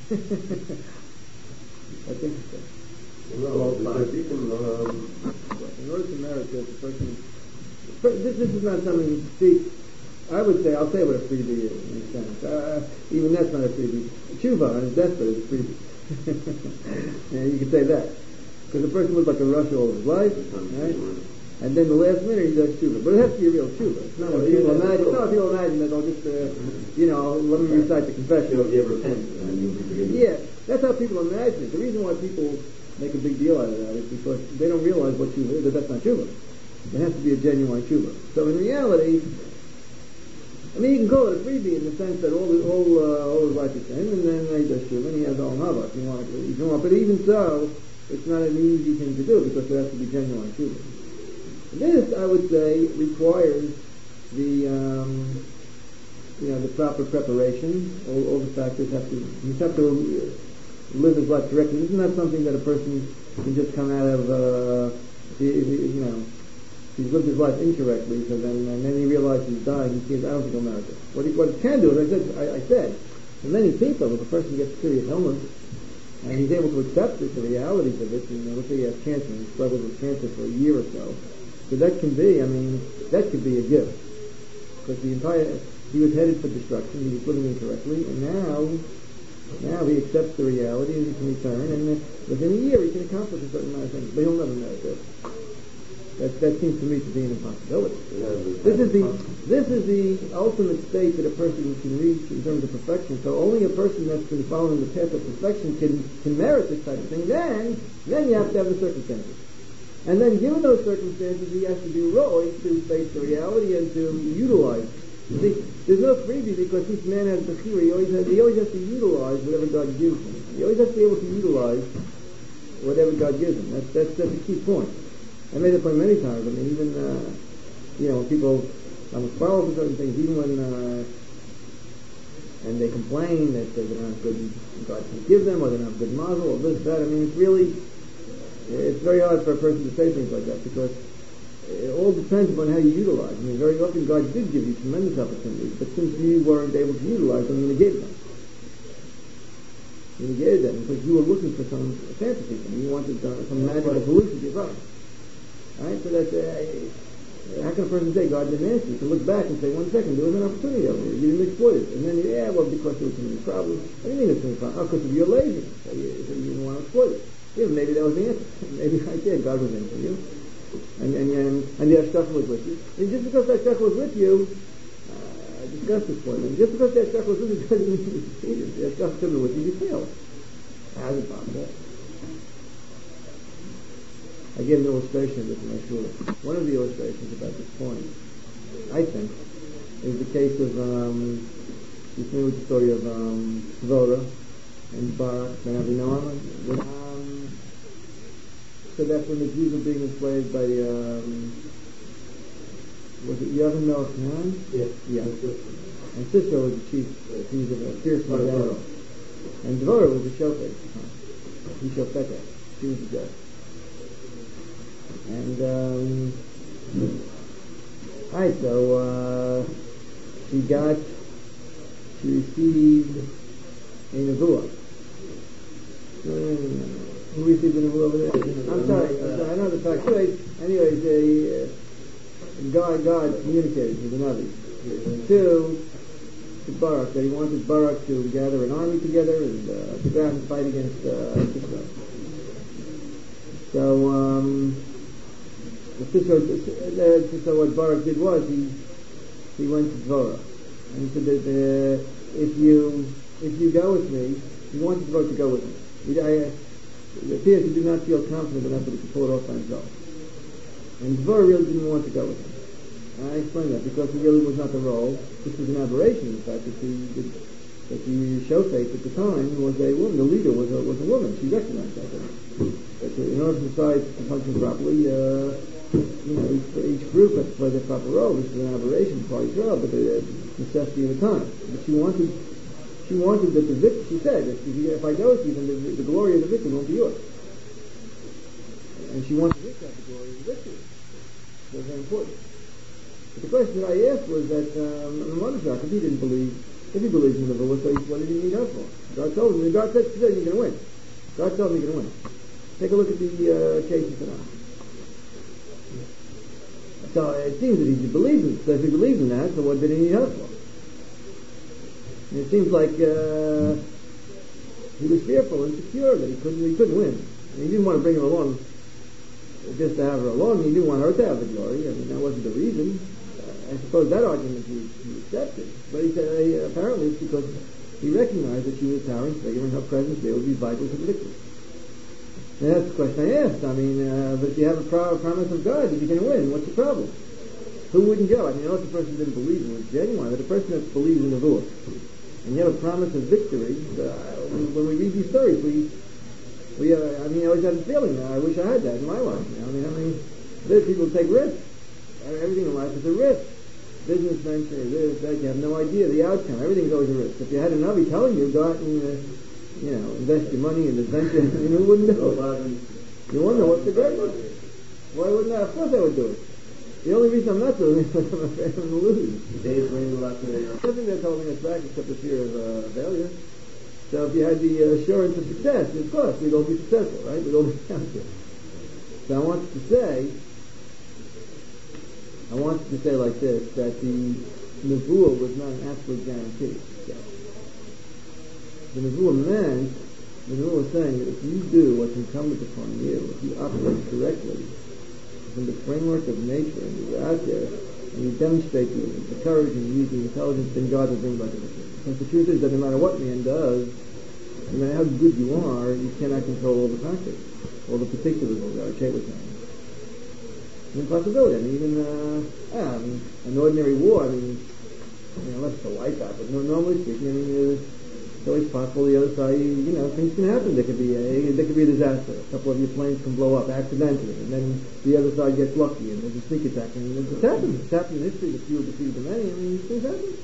That's interesting. Well, well, people, um, in order to merit this, the person, this, this is not something you speak. I would say, I'll say what a freebie is in a sense. Uh, even that's not a freebie. Tshuva on his deathbed is a freebie. Yeah, you can say that. Because the person lives like a rush all his life, right? And then the last minute he does tshuva. But it has to be a real tshuva. It's not what people imagine. No, people imagine that they'll just, uh, you know, let me recite the confession. You'll ever repent and you'll be forgiven. Yeah, that's how people imagine it. The reason why people make a big deal out of that is because they don't realize what tshuva is, that that's not tshuva. It has to be a genuine tshuva. So in reality, I mean, you can call it a freebie in the sense that all his, all, uh, all his life is sin, and then he does tshuva, and he has all hava if you want, if you want. But even so, it's not an easy thing to do because there has to be genuine tshuva. This, I would say, requires the, um, you know, the proper preparation. All, all the factors have to, you have to live his life correctly. This is not something that a person can just come out of, uh, you know, he's lived his life incorrectly, so then, and then he realizes he's dying, he says, I don't think I'll merit it. What he, what he can do, as I said, I, I said, for many people, if a person gets serious illness, and he's able to accept it, the realities of it, and let's say he has cancer, and he struggles with cancer for a year or so, so that can be, I mean, that could be a gift. Because the entire, he was headed for destruction, he was living incorrectly, and now, now he accepts the reality, and he can return, and within a year he can accomplish a certain amount of things, but he'll never merit it. That, that seems to me to be an impossibility. This is the this is the ultimate state that a person can reach in terms of perfection. So only a person that's been following the path of perfection can, can merit this type of thing. Then then you have to have the circumstances. And then given those circumstances, he has to do Roy to face the reality and to utilize. You see, there's no freebie because each man has the theory. He always has, he always has to utilize whatever God gives him. He always has to be able to utilize whatever God gives him. That's that's, that's a key point. I made that point many times. I mean, even, uh, you know, when people almost quarrel for certain things, even when, uh, and they complain that they don't have good, God can give them, or they don't have good model, or this, that. I mean, it's really, It's very hard for a person to say things like that because it all depends upon how you utilize. I mean, very often God did give you tremendous opportunities, but since you weren't able to utilize them, you negated them. You negated them because you were looking for some fantasy thing. You wanted uh, some magical solution to your problem. Alright, so that's, uh, how can a person say God didn't answer? You can look back and say, one second, there was an opportunity over here. You didn't exploit it. And then, you, yeah, well, because there was too many problems. What do you mean there's too many problems? Oh, because of your laziness. So you, so you didn't want to exploit it. Yeah, maybe that was the answer. Maybe right there, God was answering you. And, and, and, and the Ashkacha was with you. And just because the Ashkacha was with you, uh, discuss this point. And just because the Ashkacha was with you doesn't mean you succeeded. The Ashkacha could be with you, you failed. How is it possible? I gave an illustration of this in my shul. One of the illustrations about this point, I think, is the case of, um, you familiar with the story of um, Dvorah and Barak ben Avinoam? Um, so that's when the Jews were being enslaved by, um, was it Yavin Melech Khan? Yeah. Yeah. And Sisera was the chief, uh, he was a fierce man. And Dvorah was the shofet. He shofet. She was the judge. And, um, alright, so, uh, she got, she received a nevuah. No, no, no, no. Who received a nevuah over there? I'm sorry, I'm sorry, I know the fact. Anyways, anyways, a, uh, God, God communicated with the Navi to, to Barak, that he wanted Barak to gather an army together and, uh, to go out and fight against, uh, Sisera. So, um, So, so what Barak did was he he went to Dvorah and he said that uh, if you if you go with me, he wanted Dvorah to go with him. He, I, it appears he did not feel confident enough that he could pull it off by himself, and Dvorah really didn't want to go with him. And I explained that because he really was not the role. This was an aberration, in fact, that the that, that the shofet at the time was a woman. The leader was a was a woman. She recognized that. That in order for society to function properly. Uh, You know, each, each group has to play their proper role. This is an aberration for Israel, but the necessity of the time. But she wanted, she wanted that the victory. She said, if, you, if I go with you, then the, the glory of the victory won't be yours. And she wanted to have the glory of the victory. So it's very important. But the question that I asked was that um, Mordechai, if he didn't believe, if he believed in the Nebuah, so what did he need her for? God told him. God said, "You're going to win." God told him you're going to win. Take a look at the uh, cases tonight. So it seems that he believed in it. So if he believed in that, so what did he need help for? And it seems like uh, he was fearful and secure that he couldn't he couldn't win. And he didn't want to bring her along just to have her along. He didn't want her to have the glory. I mean, that wasn't the reason. Uh, I suppose that argument he, he accepted. But he said uh, apparently it's because he recognized that she was a towering figure and her presence there would be vital to the victory. And that's the question I asked. I mean, uh, but if you have a pro- promise of God that you're going to win, what's the problem? Who wouldn't go? I mean, I know if the person didn't believe it was genuine, but the person that believes in the Nevuah, and you have a promise of victory, uh, when we read these stories, we, we, uh, I mean, I always had a feeling, uh, I wish I had that in my life. You know? I mean, I mean, there's people who take risks. Everything in life is a risk. Business venture, this, that, you have no idea the outcome. Everything's always a risk. If you had a Navi telling you, go out and, uh, you know, invest your money in this venture, you know, wouldn't do it. You wonder what's the great one? Why wouldn't I? Of course I would do it. The only reason I'm not doing it is because I'm afraid I'm going to lose. Days ring a lot today. Nothing that's holding us back except the fear of uh, failure. So if you had the uh, assurance of success, of course, we'd all be successful, right? We'd all be counted. So I want to say, I want to say like this, that the Nevuah was not an absolute guarantee. So, the Nevuah meant, the Nevuah was saying that if you do what's incumbent upon you, if you operate correctly, in the framework of nature, and you're out there, and you demonstrate the, the courage and you use the intelligence, then God will bring about the victory. Because the truth is that no matter what man does, no matter how good you are, you cannot control all the factors, all the particulars of our Kate was saying. It's an impossibility. I mean, even uh, yeah, I mean, an ordinary war, I mean, I mean, unless it's a wipeout, but no, normally speaking, I mean, uh, it's always possible the other side, you know, things can happen. There could be a, there could be a disaster. A couple of your planes can blow up accidentally, and then the other side gets lucky, and there's a sneak attack. And it's happened. It's happened in history. The few defeated the many. I mean, these things happen.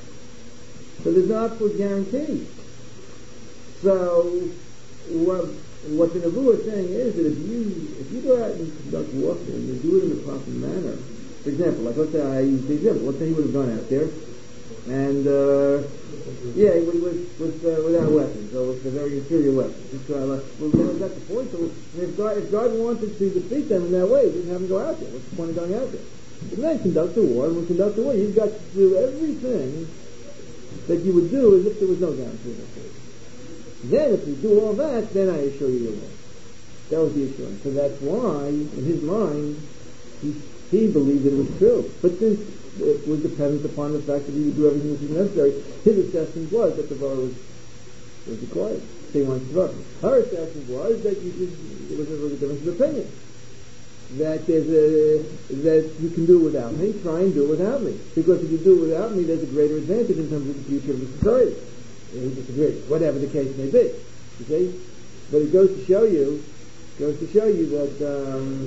So there's no absolute guarantee. So, what, what the Nebuah is saying is that if you if you go out and conduct warfare and you do it in the proper manner, for example, like let's say I use the example, let's say he would have gone out there and uh, yeah, he would with with uh, without weapons, or with a very inferior weapon. Just uh, like, well, then that's the point. So if God if God wanted to defeat them in that way, he didn't have them go out there. What's the point of going out there? But then conduct a war, and when conduct a war, you've got to do everything that you would do as if there was no guarantee of victory. Then, if you do all that, then I assure you you will. That was the assurance. So that's why, in his mind, he, he believed it was true. But since it was dependent upon the fact that he would do everything that was necessary, his assessment was that the vote was, was required. So he wanted to vote. Her assessment was that you should, it was a, was a difference of opinion. That there's a, that you can do it without me, try and do it without me. Because if you do it without me, there's a greater advantage in terms of the future of the society. He disagrees, whatever the case may be. You see? But it goes to show you, goes to show you that um,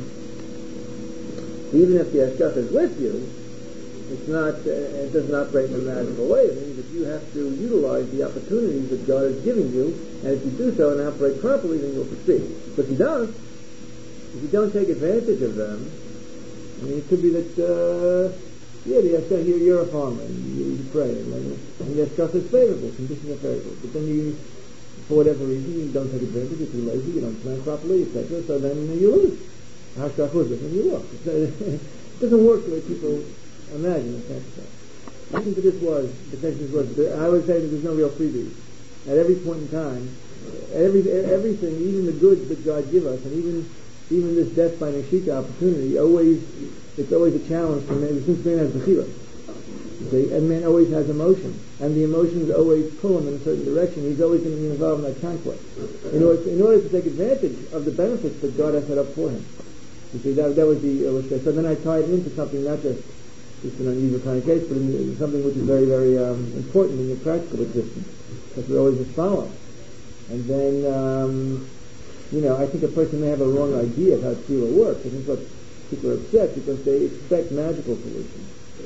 even if the Hashgacha is with you, it's not, uh, it doesn't operate in a magical way. It means that you have to utilize the opportunities that God is giving you, and if you do so and operate properly, then you'll succeed. But if you don't, if you don't take advantage of them, I mean, it could be that, uh, yeah, the Hashgacha, you're, you're a farmer, and you, you pray, and, and the Hashgacha is favorable, conditions are favorable, but then you, for whatever reason, you don't take advantage, you're too lazy, you don't plan properly, et cetera, so then you lose. Hashgacha was with and you lost. It doesn't work the way people imagine it. I think that this was, the question was, I would say that there's no real freebie. At every point in time, every everything, even the goods that God give us, and even even this death by Neshika opportunity, always, it's always a challenge for man, since man has Bechira. See, and man always has emotion, and the emotions always pull him in a certain direction. He's always going to be involved in that conflict. In order, to, in order to take advantage of the benefits that God has set up for him. You see, that, that was the illustration. So then I tied it into something, not just, just an unusual kind of case, but in, in something which is very, very um, important in your practical existence, that we always just follow. And then, um, you know, I think a person may have a wrong idea of how Tefillah works. I think what people are upset because they expect magical solutions.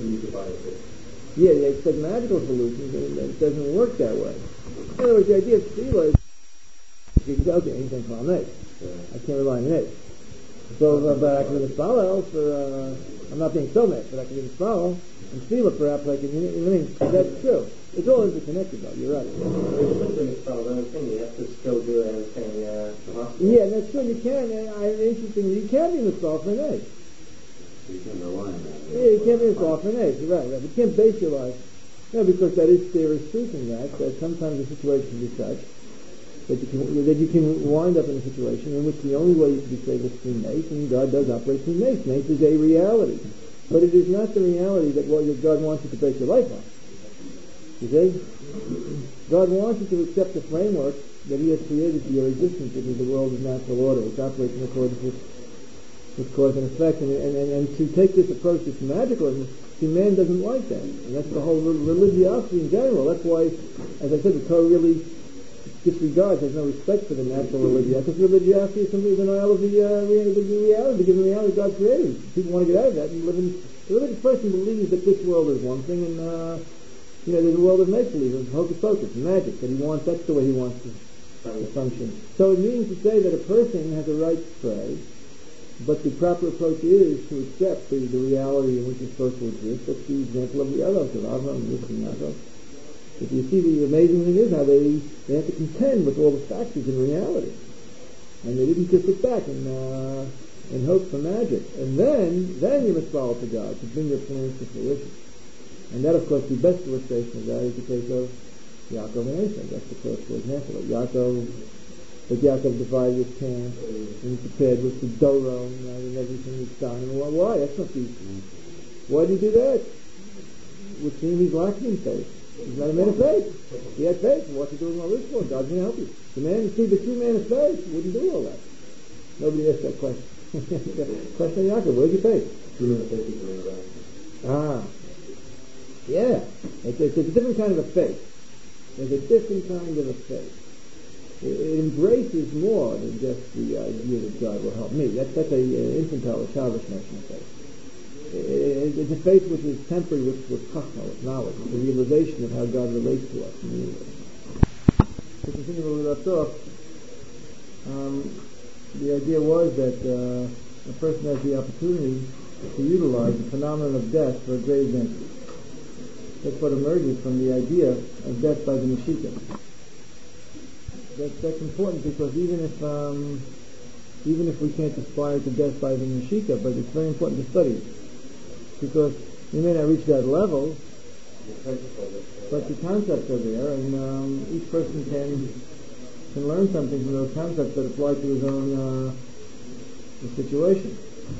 Yeah, they expect magical solutions, and it doesn't work that way. In other words, the idea of Tefillah is, you can say, okay, anything for an egg. I can't rely on an egg. So, uh, but I can even follow for, uh, I'm not being so mad, but I can even follow and feel it perhaps like, I mean, that's true. It's all interconnected though, you're right. You have to still do everything, uh, yeah, that's true, you can, and I, interestingly, you can be installed for an egg. You can rely on that. Yeah, you can't be installed for an egg, you're right, right. But you can't base your life, no, because that is, there is truth in that, that sometimes the situation is such that you can that you can wind up in a situation in which the only way you can be saved is through nace, and God does operate through nace. Nace is a reality. But it is not the reality that well, God wants you to base your life on. You see? God wants you to accept the framework that He has created for your existence, which is the world of natural order, which operates in accordance with, with cause and effect. And, and, and, and to take this approach, this magicalism, see, man doesn't like that. And that's the whole religiosity in general. That's why, as I said, the Torah really disregards, has no respect for the natural religiosity. Because religiosity is simply a denial of the, uh, the, the reality, the given reality God created. People want to get out of that and live in. The religious person believes that this world is one thing, and uh, you know, there's a world of make-believe, of hocus pocus, magic. That he wants. That's the way he wants to, to function. So it means to say that a person has a right to pray, but the proper approach is to accept the, the reality in which it's supposed to exist. That's the example of the others, of Avraham, Yitzchak, and Yaakov. If you see, the amazing thing is how they, they have to contend with all the factors in reality. And they didn't just sit back and, uh, and hope for magic. And then, then you must follow to God to bring your plans to fruition. And that, of course, the best illustration of that is the case of Yaakov and Esau. That's the first example. Yaakov, that Yaakov divided his camp and he prepared with the Doro and everything he's done. And why? That's not the... Why did he do that? It would seem he's lacking in faith. He's not a man of faith. He had faith. What's he doing all this for? God's going to help you. The man, see, the true man of faith wouldn't do all that. Nobody asked that question. Question of Yaakov, where's your faith? True man of faith is going to Ah. Yeah. It's, it's a different kind of a faith. There's a different kind of a faith. It, it embraces more than just the idea that God will help me. That, that's a uh, infantile or childish notion of faith. It's a faith which is tempered with, with chachma, with knowledge, with the realization of how God relates to us in the universe. To continue where we left off, um, the idea was that uh, a person has the opportunity to utilize the phenomenon of death for a great advantage. That's what emerges from the idea of death by the Neshika. That, that's important because even if um, even if we can't aspire to death by the Neshika, but it's very important to study it. Because we may not reach that level, but the concepts are there, and um, each person can can learn something from those concepts that apply to his own uh, situation.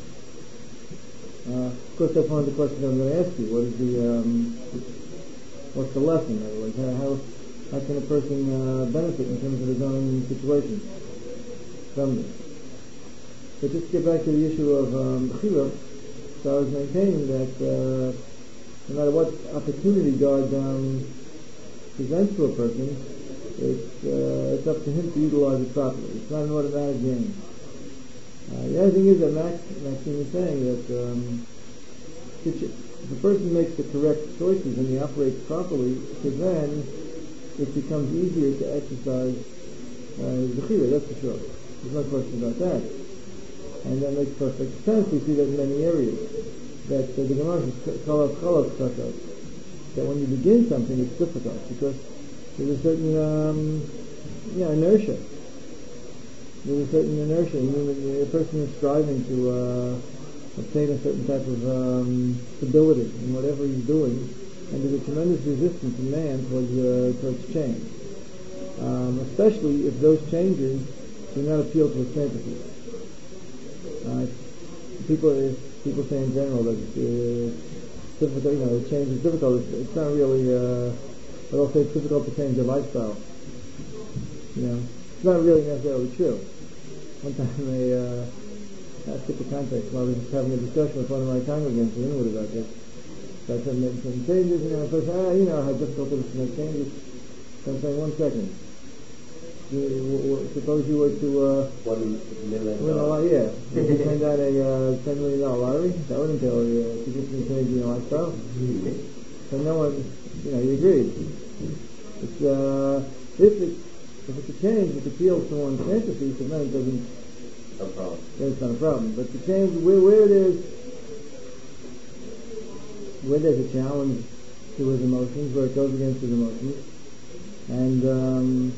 Uh, of course, that's one of the questions I'm going to ask you. What is the um, what's the lesson? In other words, how how, how can a person uh, benefit in terms of his own situation from this? But just to get back to the issue of um, Chila, so I was maintaining that uh, no matter what opportunity God um, presents to a person, it's, uh, it's up to him to utilize it properly. It's not an automatic gain. Uh, the other thing is that Max, Maxine is saying that um, if a person makes the correct choices and he operates properly, because then it becomes easier to exercise uh, the Chila, that's for sure. There's no question about that. And that makes perfect sense. We see that in many areas. That uh, the Gemara is called that when you begin something, it's difficult because there's a certain um, yeah, inertia. There's a certain inertia. You, a person is striving to uh, obtain a certain type of um, stability in whatever he's doing, and there's a tremendous resistance in man towards, uh, towards change. Um, especially if those changes do not appeal to his fantasies. Uh, people, people say in general that uh, difficult, you know, change is difficult. It's, it's not really. Uh, they'll say it's difficult to change your lifestyle. You know, it's not really necessarily true. One time, I uh, I took the context while I was having a discussion with one of my congregants in Inwood about this. So I said, making some changes, and I said, ah, you know how difficult it is to make changes. So I'm saying, one second. You, w- w- suppose you were to uh, One million win a lot, yeah. If you send out a uh, ten million dollar lottery, that would entail a significant change in your lifestyle. So no one, you know, you agreed. It's uh, if it if it's a change that appeals to one's fantasy, so then it doesn't. No problem. Then it's not a problem. But the change where where there's where there's a challenge to his emotions, where it goes against his emotions, and. Um,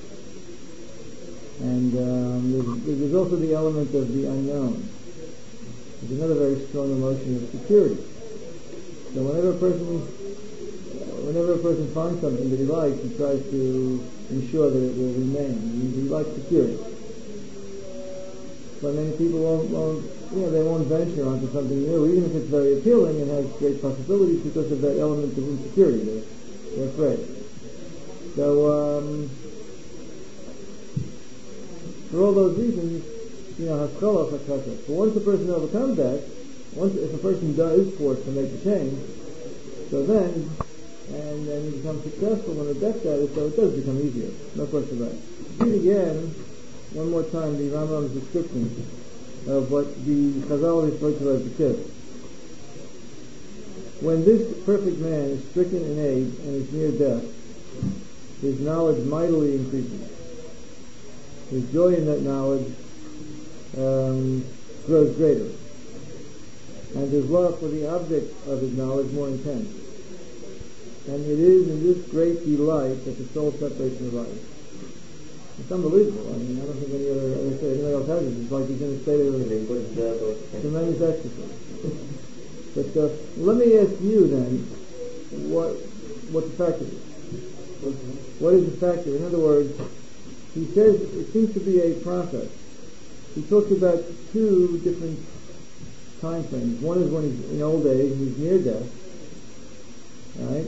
And um, there's, there's also the element of the unknown. There's another very strong emotion of security. So whenever a person, whenever a person finds something that he likes, he tries to ensure that it will remain. He, he likes security. But many people won't, won't, you know, they won't venture onto something new, even if it's very appealing and has great possibilities, because of that element of insecurity. They're, they're afraid. So. Um, For all those reasons, you know, haskalah hakasha. But once a person overcomes that, once if a person does force to make a change, so then, and then he becomes successful in the death status, so it does become easier. No question about it. Read again, one more time, the Rambam's description of what the Chazal referred to as the kiss. When this perfect man is stricken in age and is near death, his knowledge mightily increases. His joy in that knowledge um, grows greater, and his love for the object of his knowledge more intense. And it is in this great delight that the soul separates from the body. It's unbelievable. I mean, I don't think any other, as I say, anybody else has it. It's like he's in a state of tremendous ecstasy. But uh, let me ask you then, what what the factor is? What is the factor? In other words, he says it seems to be a process. He talks about two different time frames. One is when he's in old age and he's near death, right?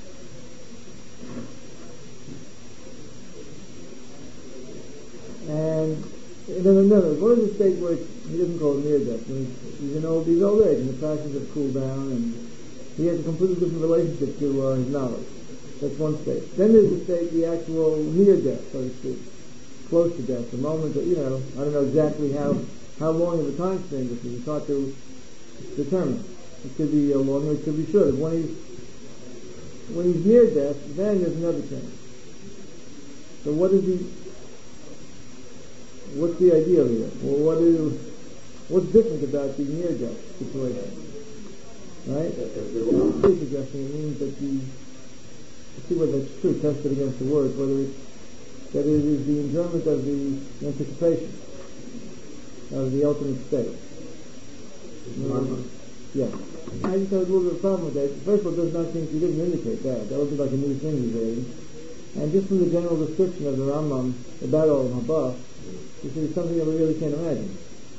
And no, no, no. One is the state where he doesn't call it near death. When he's, he's in old, he's old age, and the passions have cooled down, and he has a completely different relationship to uh, his knowledge. That's one state. Then there's the state, the actual near death, so to speak. Close to death, the moment that, you know, I don't know exactly how, how long of a time span this is. It's hard to determine. It could be a long, it could be short. When he's, when he's near death, then there's another change. So what is he, what's the ideal here? Well, what is, what's different about the near-death situation? Right? What is suggesting? It means that the, let's see whether it's true, test it against the words, whether it's, that it is the enjoyment of the anticipation of the ultimate state. Um, yeah. I just have a little bit of a problem with that. First of all, it does not seem, he doesn't indicate that. That would be like a new thing he's reading. And just from the general description of the Rambam about Olam Haba, this is something that we really can't imagine.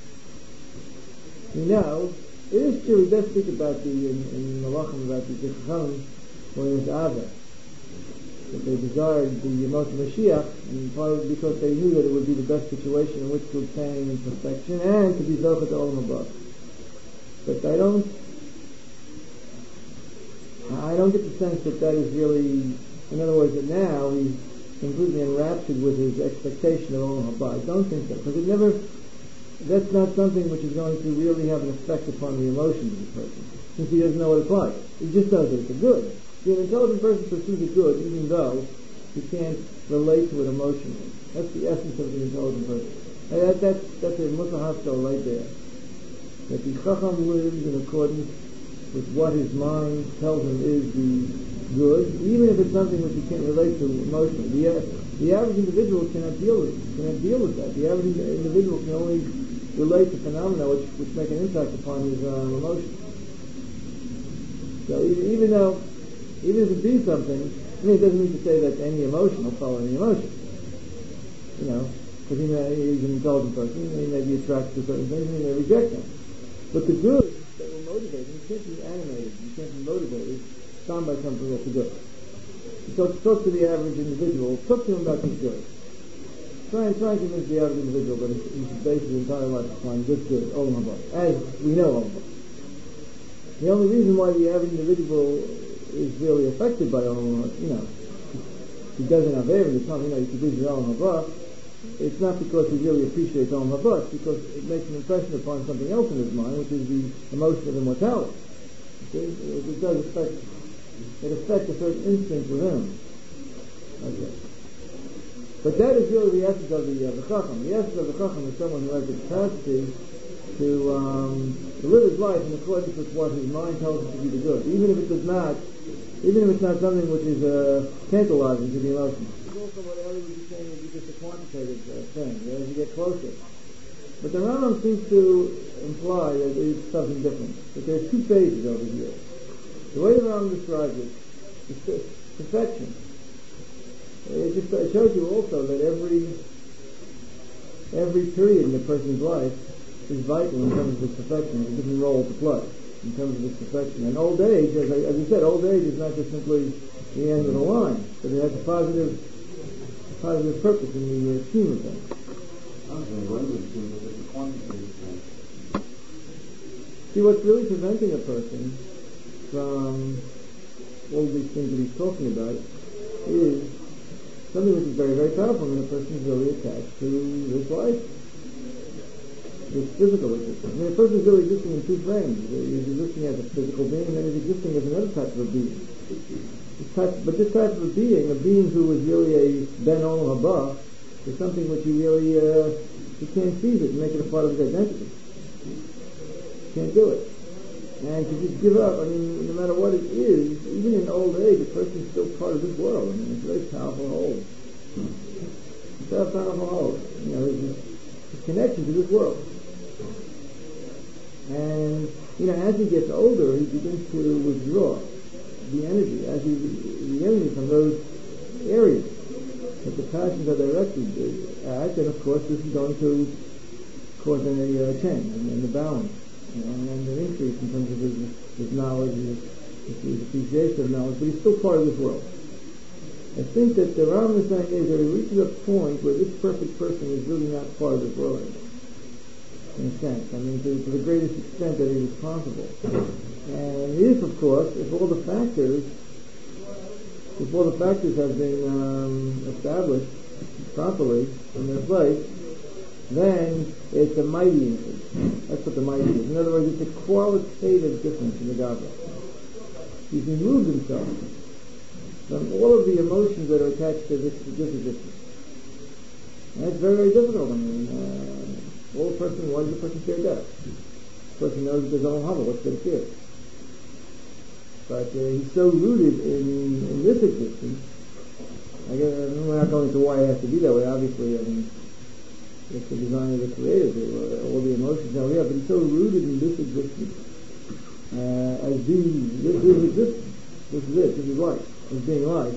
You know, it is true, he does speak about the, in, in Malachim, about the Chacham, when it's Ava, that they desired the emotion of Mashiach, and partly because they knew that it would be the best situation in which to obtain perfection and to be Zochah to Olam Haba. But I don't, I don't get the sense that that is really, in other words, that now he's completely enraptured with his expectation of Olam Haba. I don't think so, because it never, that's not something which is going to really have an effect upon the emotions of the person, since he doesn't know what it's like. He just knows that it's a good. See, an intelligent person pursues a good, even though he can't relate to it emotionally. That's the essence of the intelligent person. And that, that's, that's a Musahafto right there. That the Chacham lives in accordance with what his mind tells him is the good, even if it's something which he can't relate to emotionally. The, uh, the average individual cannot deal with cannot deal with that. The average individual can only relate to phenomena which, which make an impact upon his uh, emotions. So even, even though, even if it be something, I mean, it doesn't mean to say that any emotion will follow any emotion. You know, because he may, he's an intelligent person, he may be attracted to certain things, and he may reject them. But the good that will motivate him, you can't be animated, you can't be motivated some by something that's good. So talk to the average individual, talk to him about this good. Try and try and convince the average individual that he should base his entire life upon this good, Olam Haba, as we know Olam Haba. The only reason why the average individual is really affected by Olam Haba, you know, he doesn't have everything, it's not, you know, he produces Olam Haba, it's not because he really appreciates Olam Haba, it's because it makes an impression upon something else in his mind, which is the emotion of immortality. Okay? It, it does affect, it affects a certain instinct within him. Okay. But that is really the essence of the, uh, the Chacham. The essence of the Chacham is someone who has the capacity to, um, to live his life in accordance with what his mind tells him to be the good, even if it does not, even if it's not something which is uh, tantalizing to the emotions. Also what Eli was saying would be just a quantitative uh, thing, you know, as you get closer. But the Rambam seems to imply that it's something different, that there's two phases over here. The way the Rambam describes it is perfection. It just it shows you also that every every period in a person's life is vital in terms of its perfection. It's a different role to play in terms of its perfection. And old age, as I, as I said, old age is not just simply the end of the line, but it has a positive positive purpose in the uh, scheme of things. See, what's really preventing a person from all these things that he's talking about is something which is very, very powerful when a person is really attached to this life, this physical existence. I mean, a person is really existing in two frames. He's existing as a physical being, and then he's existing as another type of a being. This type, but this type of a being, a being who is really a Ben Olam Haba, is something which you really, uh, you can't seize it and make it a part of his identity. You can't do it. And to just give up, I mean, no matter what it is, even in old age, a person is still part of this world. I mean, it's a very powerful hold. It's a powerful hold. You know, it's a connection to this world. And, you know, as he gets older, he begins to withdraw the energy, as he, the energy from those areas that the passions are directed at, and of course this is going to cause a uh, change in the balance. And, and an increase in terms of his, his knowledge, his, his appreciation of knowledge, but he's still part of this world. I think that the Rambam is saying is that he reaches a point where this perfect person is really not part of this world anymore, in a sense. I mean, to, to the greatest extent that it is possible. And if, of course, if all the factors, if all the factors have been um, established properly in their place, then it's a mighty increase. That's what the mighty is. In other words, it's a qualitative difference in the Gabra. He's removed himself from all of the emotions that are attached to this, to this existence. And it's very, very difficult. I mean, uh, all the person wants is the person fear death. The person knows that there's no hava, what's there to fear? But uh, he's so rooted in, in this existence. I guess, I mean, we're not going into why it has to be that way. Obviously, I mean, it's the design of the Creator, all the emotions now we have, but he's so rooted in this existence uh, as being this is existence. This is it. This is life. As being life.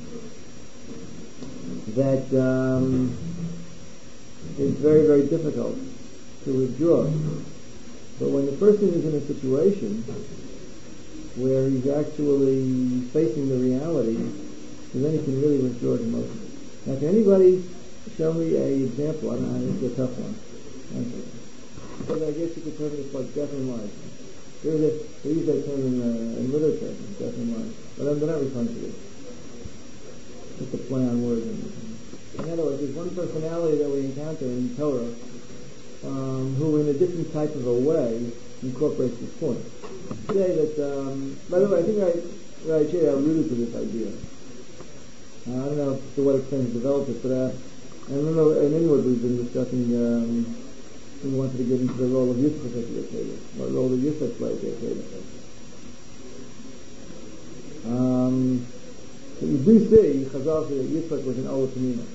That um, it's very, very difficult to withdraw. But when the person is in a situation where he's actually facing the reality, then he can really withdraw his emotions. Now, can anybody show me an example? I don't know, it's a tough one. Because I guess you could term it like death in life. There's a, they use that term in, uh, in literature, death in life. But they're not referring to this. Just a play on words. In other words, there's one personality that we encounter in Torah um, who, in a different type of a way, incorporates this point. Say that, um, by the way, I think I, right, I alluded to this idea. Uh, I don't know to what extent he developed it, but uh, I remember in Inwood we've been discussing, um, we wanted to get into the role of Yitzchak at the Akeda, what role of Yitzchak played at the Akeda. Um, but you do see, Chazal said that Yitzchak was an Ola Pnima.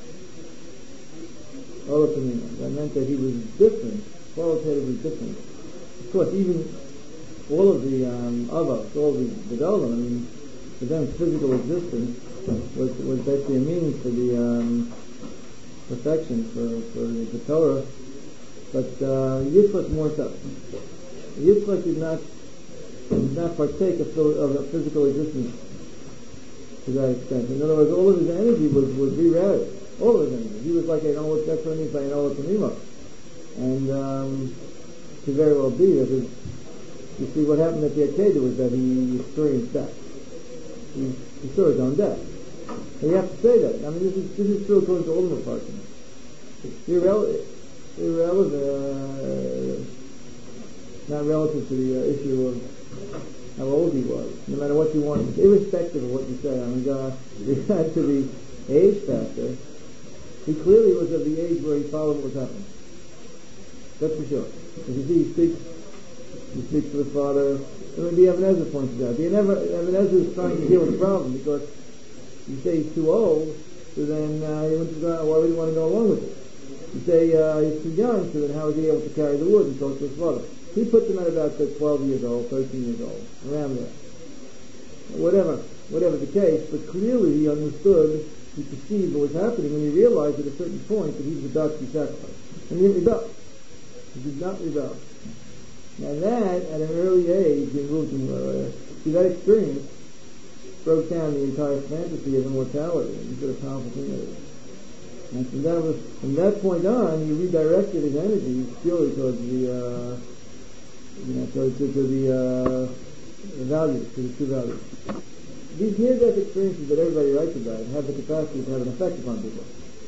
Ola Pnima. That meant that he was different, qualitatively different. Of course, even all of the um, Avos, all of the development, I mean, for them, physical existence was, was basically a means for the um, perfection, for, for the Torah. But uh, Yitzchak more so. Yitzchak did not did not partake of, of a physical existence to that extent. In other words, all of his energy was, was rerouted. All of his energy. He was like an Ola Pnima by an Ola Pnima. And um, it could very well be that his, you see what happened at the Akeda was that he experienced death. He, he saw his own death. And you have to say that. I mean, this is, this is true according to all the Mepharshim. It's irrelevant, irrelevant uh, not relative to the uh, issue of how old he was. No matter what you want, irrespective of what you say. I mean, uh, regard to the age factor, he clearly was of the age where he followed what was happening. That's for sure. Because you see, he speaks, he speaks to his father. I mean, the Ibn Ezra points it out. The Ibn Ezra is trying to deal with the problem because you say he's too old, so then uh, he wants to go, why would he want to go along with it? You say uh, he's too young, so then how is he able to carry the wood and talk to his father? He puts him at about uh, twelve years old, thirteen years old, around there. Whatever, whatever the case, but clearly he understood, he perceived what was happening, and he realized at a certain point that he was about to be sacrificed. And he didn't rebel. He did not rebel. Now that, at an early age, in Wilton, uh, see, that experience broke down the entire fantasy of immortality, and what a powerful thing it is. And from that, was, from that point on, he redirected his energy purely towards the, uh, you know, to, to, to the uh, values, to the true values. These near-death experiences that everybody writes about have the capacity to have an effect upon people.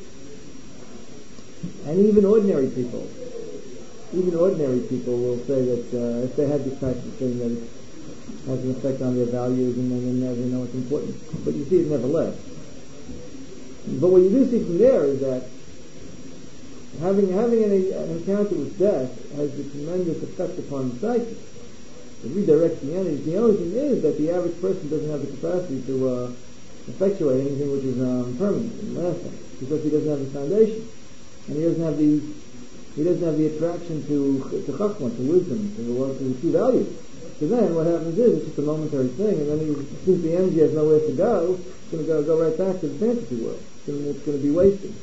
And even ordinary people, even ordinary people will say that uh, if they had this type of thing, that it has an effect on their values, and then they never know it's important. But you see it never left. But what you do see from there is that having having an, an encounter with death has a tremendous effect upon the psyche. It redirects the energy. The only thing is that the average person doesn't have the capacity to uh, effectuate anything which is um, permanent and lasting, because he doesn't have the foundation, and he doesn't have the he doesn't have the attraction to to chachma, to wisdom, to the to the true values. So then what happens is it's just a momentary thing, and then he, since the energy has nowhere to go, it's going to go go right back to the fantasy world. It's going to, it's going to be wasted.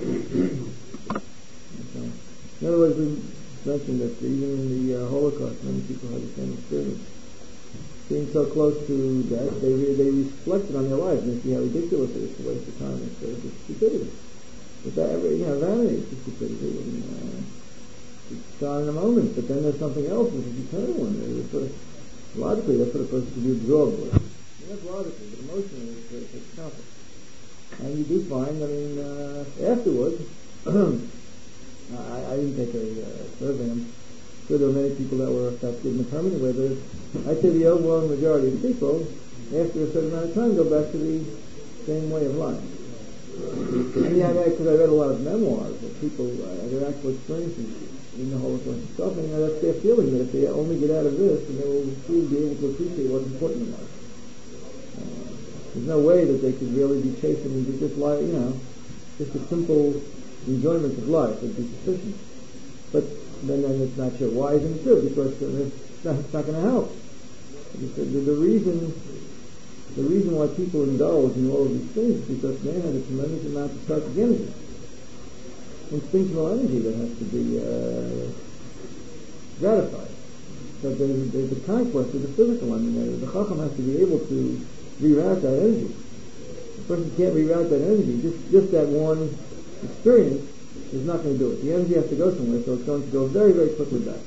Okay. In other words, we mentioned that even in the uh, Holocaust, many people had the same experience. Being so close to death, they re- they reflected on their lives and they see how ridiculous it is to waste the time. It's, it's just stupidity. But that, you know, vanity is just stupidity. And, uh, it's gone in a moment, but then there's something else which is eternal one. Sort of, logically, that's what a person should be absorbed with. Not logically, but emotionally, it's, it's, it's comfort. And you do find, I mean, uh, afterwards, I, I didn't take a uh, survey. I'm sure there were many people that were affected in a permanent way, but I'd say the overwhelming majority of people, after a certain amount of time, go back to the same way of life. And yeah, because I read a lot of memoirs of people, uh, their actual experiences in the Holocaust and stuff, and you know, that's their feeling that if they only get out of this, then they will truly be able to appreciate what's important in life. Uh, there's no way that they could really be chasing into just life, you know, just a simple enjoyment of life would be sufficient. But then, then it's not sure. Why isn't it true? Because uh, it's not, it's not going to help. The, the, the reason the reason why people indulge in all of these things is because man has a tremendous amount of psychic energy, instinctual energy that has to be uh, gratified. So there's, there's a conquest of the physical. I mean, the, the Chacham has to be able to reroute that energy. The person can't reroute that energy. Just just that one experience is not going to do it. The energy has to go somewhere, so it's going to go very, very quickly back.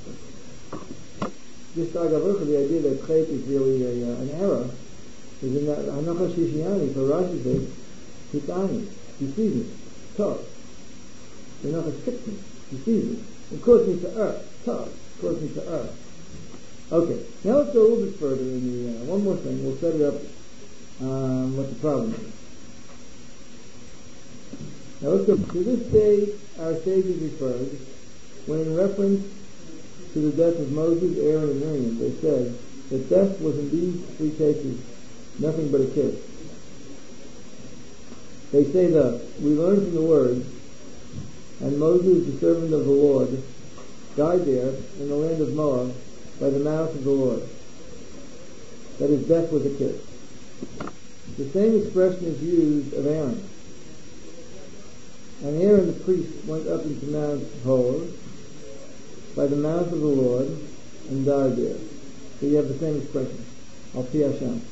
This Agavucha, the idea that Chet is really a, uh, an error, is in that Hanacha Shishiani, for Rashi says, Hitani, he sees me, Tov. The Hanacha Shikni, he sees me. It caused me to err, Tov, caused me to err. Okay, now let's go a little bit further in the, uh, one more thing, we'll set it up, um, what the problem is. Now let's go, to this day, our sages referred, when in reference to the death of Moses, Aaron, and Miriam, they said that death was in these three cases nothing but a kiss. They say thus, we learn from the words, and Moses, the servant of the Lord, died there in the land of Moab by the mouth of the Lord. That his death was a kiss. The same expression is used of Aaron. And Aaron the priest went up into Mount Hor by the mouth of the Lord and died there. So you have the same expression, Al Pi Hashem.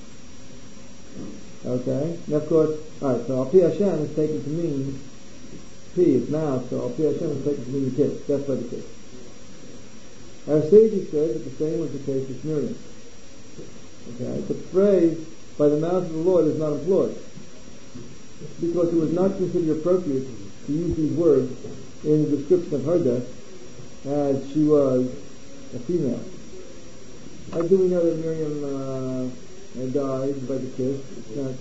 Okay? And of course, alright, so Al Pi Hashem is taken to mean P is mouth, so Al Pi Hashem is taken to mean the kiss. That's by the kiss. Our sages said that the same was the case with Miriam. Okay? The phrase, by the mouth of the Lord, is not employed, because it was not considered appropriate to use these words in the description of her death, as she was a female. How do we know that Miriam uh, died by the kiss? It's not.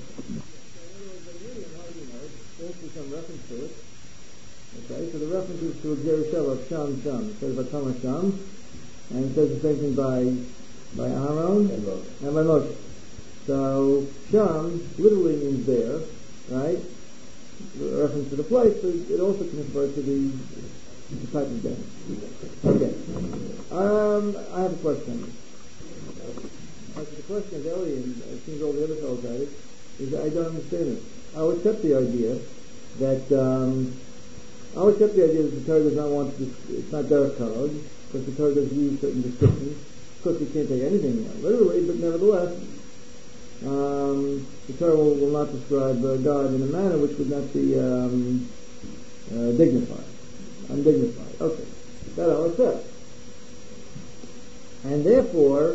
There's some reference to it. Okay, so the reference is to a Jerusalem of Sham Sham. It says Vatama Sham, and it says the same thing by by Aaron and, and by Moshe. So Sham literally means there, right? The reference to the place, but it also can refer to the, the type of death. Okay. Um, I have a question. Uh, the question of Eli, and it seems all the other fellows had it, is that I don't understand it. I'll accept the idea that um, I'll accept the idea that the Torah does not want to. It's not Derech Kavod, because the Torah does use certain descriptions. Of course, we can't take anything literally, but nevertheless, um, the Torah will, will not describe uh, God in a manner which would not be um, uh, dignified, undignified. Okay, that I'll accept. And therefore,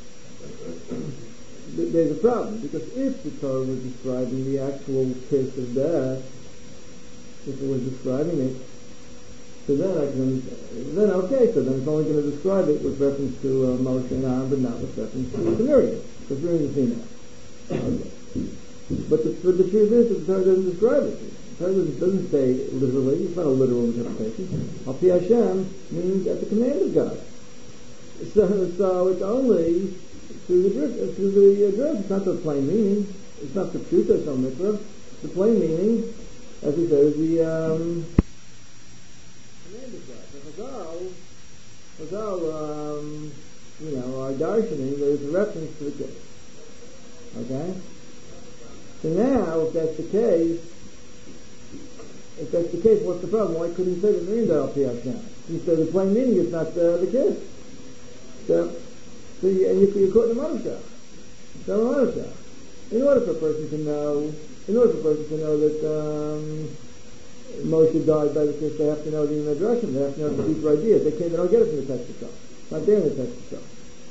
th- there's a problem, because if the Torah was describing the actual kiss of death, if it was describing it, so then I can, then okay, so then it's only going to describe it with reference to uh, Moshe and Aaron, but not with reference to Miriam, because Miriam is a female. Okay. But the, but the truth is that the Torah doesn't describe it. The Torah doesn't, doesn't say literally, it's not a literal interpretation. Al Pi Hashem means at the command of God. So, so it's only through the drift, through the uh, drift. It's not the plain meaning. It's not the truth of some mitzvah. The plain meaning, as we said, is the um, command of God. So Chazal, Chazal, um, you know, our darshaning, there's a reference to the kiss. Okay? So now, if that's the case, if that's the case, what's the problem? Why couldn't he say that Miriam died Al Pi Hashem? He said the plain meaning is not uh, the kiss. So, so you, and you, you're caught in a Moshe. So a Moshe. In order for a person to know, in order for a person to know that um, Moshe died by the kiss, they have to know the introduction. They have to know the deeper ideas. They can't. They don't get it from the text itself. It's not there in the text itself.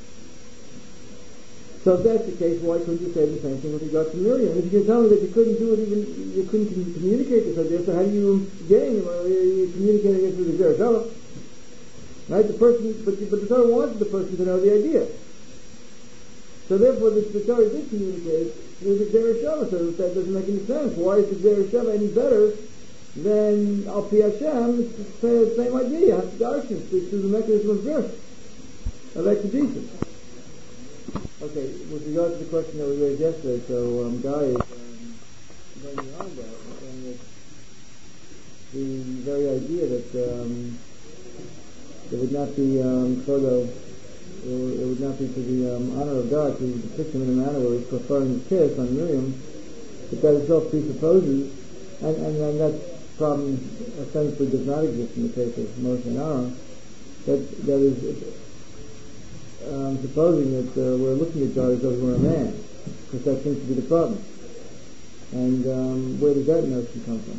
So if that's the case, why couldn't you say the same thing with regard to Miriam? If you can tell me that you couldn't do it, even you couldn't communicate this idea, so how do you gain? Well, you're communicating it through the Jerusalem. Right? The person, but, but the Torah wanted the person to know the idea. So therefore, the, the Torah did communicate there's a Gzera Shava, so that doesn't make any sense. Why is the Gzera Shava any better than Al Pi Hashem? It's the same idea. You have to darshan through the mechanism of drift, of exegesis. Okay, with regard to the question that we raised yesterday, so um, Guy is um, going beyond that, and saying that the very idea that um, there would not be um, Kodo, it would not be to the um, honor of God to depict him in a manner where he's preferring the kiss on Miriam, but that itself presupposes, and, and, and that problem essentially does not exist in the case of Moshe and Aaron, that, that is um, supposing that uh, we're looking at God as though he were a man, because that seems to be the problem. And um, where does that notion come from?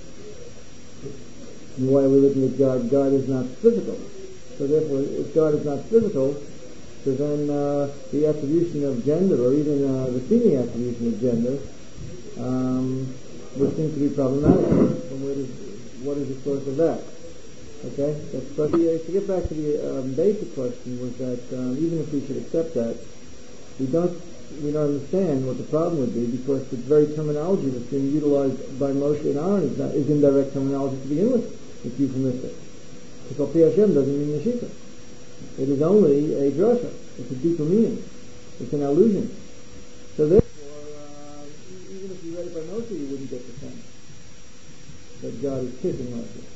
And why are we looking at God? God is not physical. So therefore, if God is not physical, so then uh, the attribution of gender, or even uh, the seeming attribution of gender, um, would seem to be problematic. And where does, what is the source of that? Okay? That's, but the, uh, to get back to the um, basic question was that um, even if we should accept that, we don't we don't understand what the problem would be, because the very terminology that's being utilized by Moshe and Aaron is, not, is indirect terminology to begin with. It's euphemistic. Because Pi Hashem doesn't mean Yeshita. It is only a drasha. It's a deeper meaning. It's an allusion. So therefore, uh, even if you read it by Moshe, you wouldn't get the sense that God is kissing Moshe.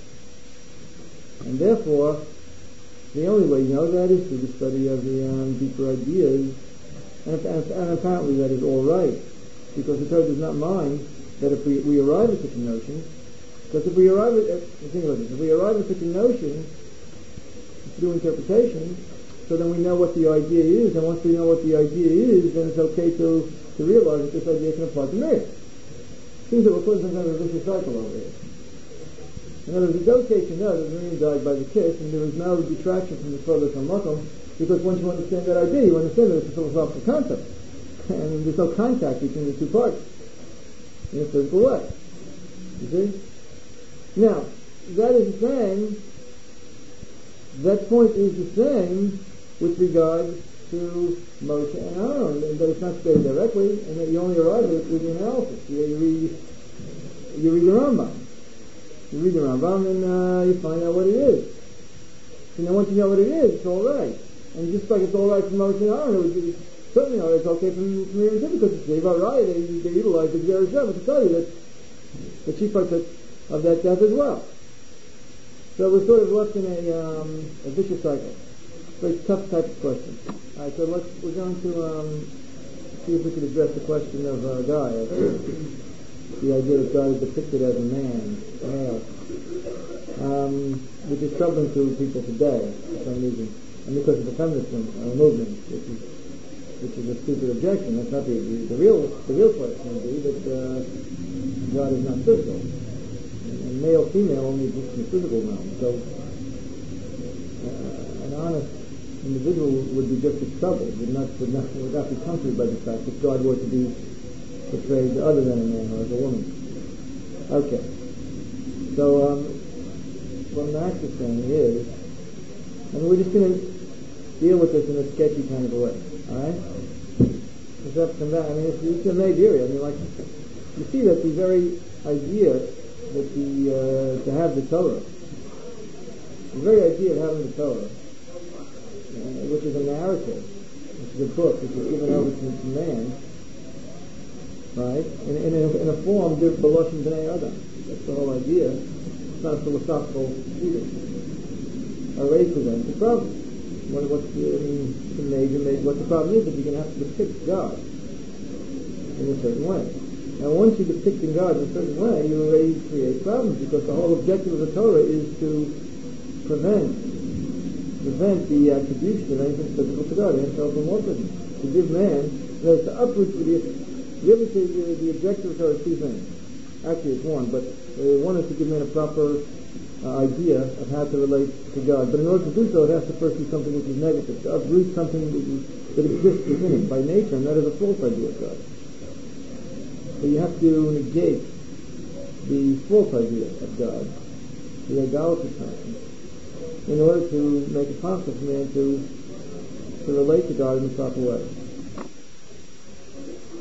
And therefore, the only way you know that is through the study of the um, deeper ideas. And, and, and apparently that is all right, because the Torah does not mind that if we, we arrive at such a notion, because if we arrive at, think about this, if we arrive at such a notion through interpretation, so then we know what the idea is, and once we know what the idea is, then it's okay to, to realize that this idea can apply to Miriam. Seems that we're putting some kind of a vicious cycle over here. In other words, it's okay to know that Miriam died by the kiss, and there is no detraction from the Torah from Makom, because once you understand that idea, you understand that it's a philosophical concept, and there's no contact between the two parts in a physical way. You see? Now, that is the same, that point is the same with regard to Moshe and Aaron, and that it's not stated directly, and that you only arrive at it with the analysis. You, you read you read the Rambam. You read the Rambam and uh, you find out what it is. So now once you know what it is, it's all right. And just like it's all right for Moshe and Aaron, it would be certainly all right, it's okay for Miriam too, because it's Deva Raya, they, they utilize the Gzera Shava to tell you that, that she partook of that death as well. So we're sort of left in a, um, a vicious cycle. Very tough type of question. Alright, so let's, we're going to um, see if we can address the question of uh, Guy. The idea that God is depicted as a man, male, um, which is troubling to people today for some reason. And because of the feminist uh, movement, which is which is a stupid objection. That's not the, the, the real the real question would be that uh, God is not physical, and, and male female only exists in the physical realm. So uh, an honest individual would be just as troubled, would not would not would not be comforted by the fact that God were to be portrayed other than a man or as a woman. Okay, so um, what Max is saying is, and we're just going to deal with this in a sketchy kind of a way, alright? It's up and down. I mean, it's, it's a major area. I mean, like, you see that the very idea that the, uh, to have the Torah, the very idea of having the Torah, uh, which is a narrative, which is a book, which is given over to, to man, right? In, in, a, in a form, B'Loshen B'nai Adam. That's the whole idea. It's not a philosophical treatise. Already presents a problem. What, what's the, I mean, the major, major, what the problem is, that you're going to have to depict God in a certain way. Now, once you're depicting God in a certain way, you already create problems, because the whole objective of the Torah is to prevent prevent the attribution of anything physical to God, anthropomorphism, to give man, that is to uproot the, the, the, the objective of the Torah is two things. Actually, it's one, but uh, one is to give man a proper Uh, idea of how to relate to God. But in order to do so, it has to first be something which is negative, to uproot something that, is, that exists within it by nature, and that is a false idea of God. So you have to negate the false idea of God, the idolatry conscience, in order to make it possible for man to, to relate to God in the proper way.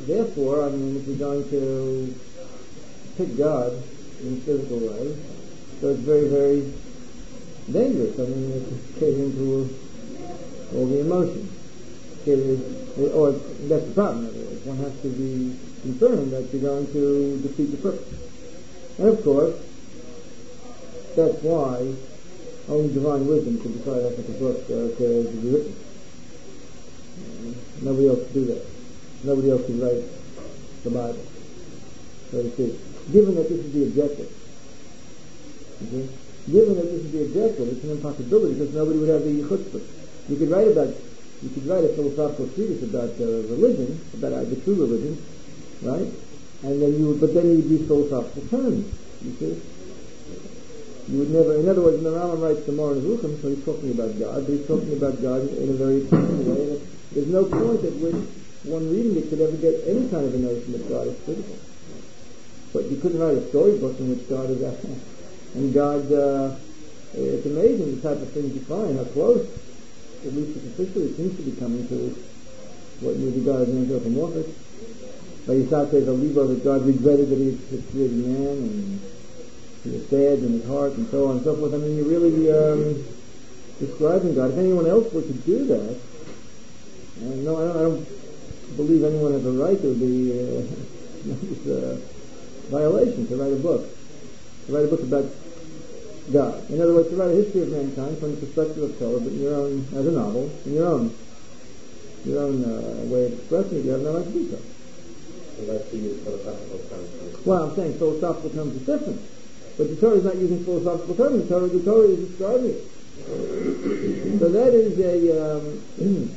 therefore, I mean, if you're going to pick God in a physical way, so it's very, very dangerous. I mean, it's catering to all the emotions. Catering, or that's the problem. In other words, one has to be concerned that you're going to defeat the purpose. And of course, that's why only divine wisdom can decide after the book uh, to be written. Uh, nobody else can do that. Nobody else can write the Bible, so to speak. Given that this is the objective, okay? Given that this is the objective, it's an impossibility because nobody would have the chutzpah. You could write about, you could write a philosophical treatise about uh, religion, about uh, the true religion, right? And then you, would, but then you'd use philosophical terms. You see, you would never. In other words, the Rambam writes the Moreh Nevuchim, so he's talking about God, but he's talking about God in a very extreme way. And there's no point at which one reading it could ever get any kind of a notion that God is physical. But you couldn't write a storybook in which God is acting. And God, uh, it's amazing the type of things you find, how close, at least superficially, it seems to be coming to what we regard as anthropomorphic. By Yisrael says, Alibo, that God regretted that he had created man, and he was sad in his heart, and so on and so forth. I mean, you're really um, describing God. If anyone else were to do that, and no, I don't, I don't believe anyone has a right to be uh, it's a violation to write a book, to write a book about God. In other words, to write a history of mankind from the perspective of Torah, but in your own, as a novel, in your own, your own uh, way of expressing it, you have no right to do so. Unless you use philosophical terms. Well, I'm saying philosophical terms is different. But the Torah is not using philosophical terms. The Torah, the Torah is describing it. So that is a, um,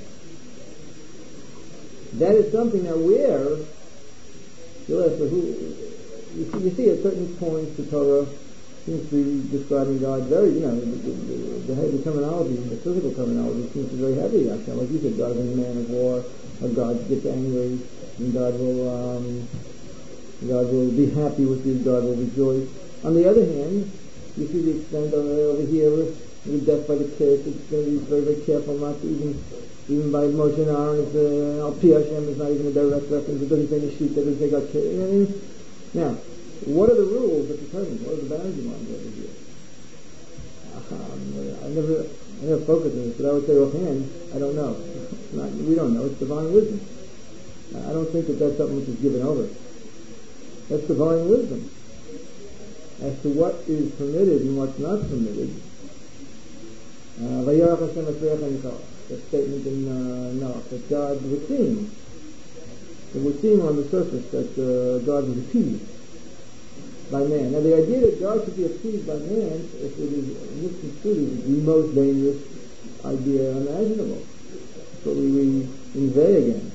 that is something that where, you'll ask, who, you see, you see at certain points the Torah seems to be describing God very, you know, the, the, the, the terminology, the physical terminology seems to be very heavy. Actually, like you said, God is a man of war, or God gets angry, and God will, um, God will be happy with you, God will rejoice. On the other hand, you see the extent of uh, over here with, with death by the kiss. It's going to be very, very careful not to even, even by Moshe and Aaron, it's uh, Al Pi Hashem is not even a direct reference. It doesn't say Neshit, it doesn't say God kiss. You know what I mean? Now, what are the rules that determine? What are the boundary lines over here? Um, I never, I never focused on this, but I would say offhand, I don't know. Not, we don't know. It's divine wisdom. I don't think that that's something which is given over. That's divine wisdom. As to what is permitted and what's not permitted. Vayarach Hashem Asreach HaNikach. That statement in uh, Noach, that God would seem, it would seem on the surface that uh, God was appeased by man. Now the idea that God should be appeased by man, if it is misconstrued, is the most dangerous idea imaginable. That's what we read in Vay again.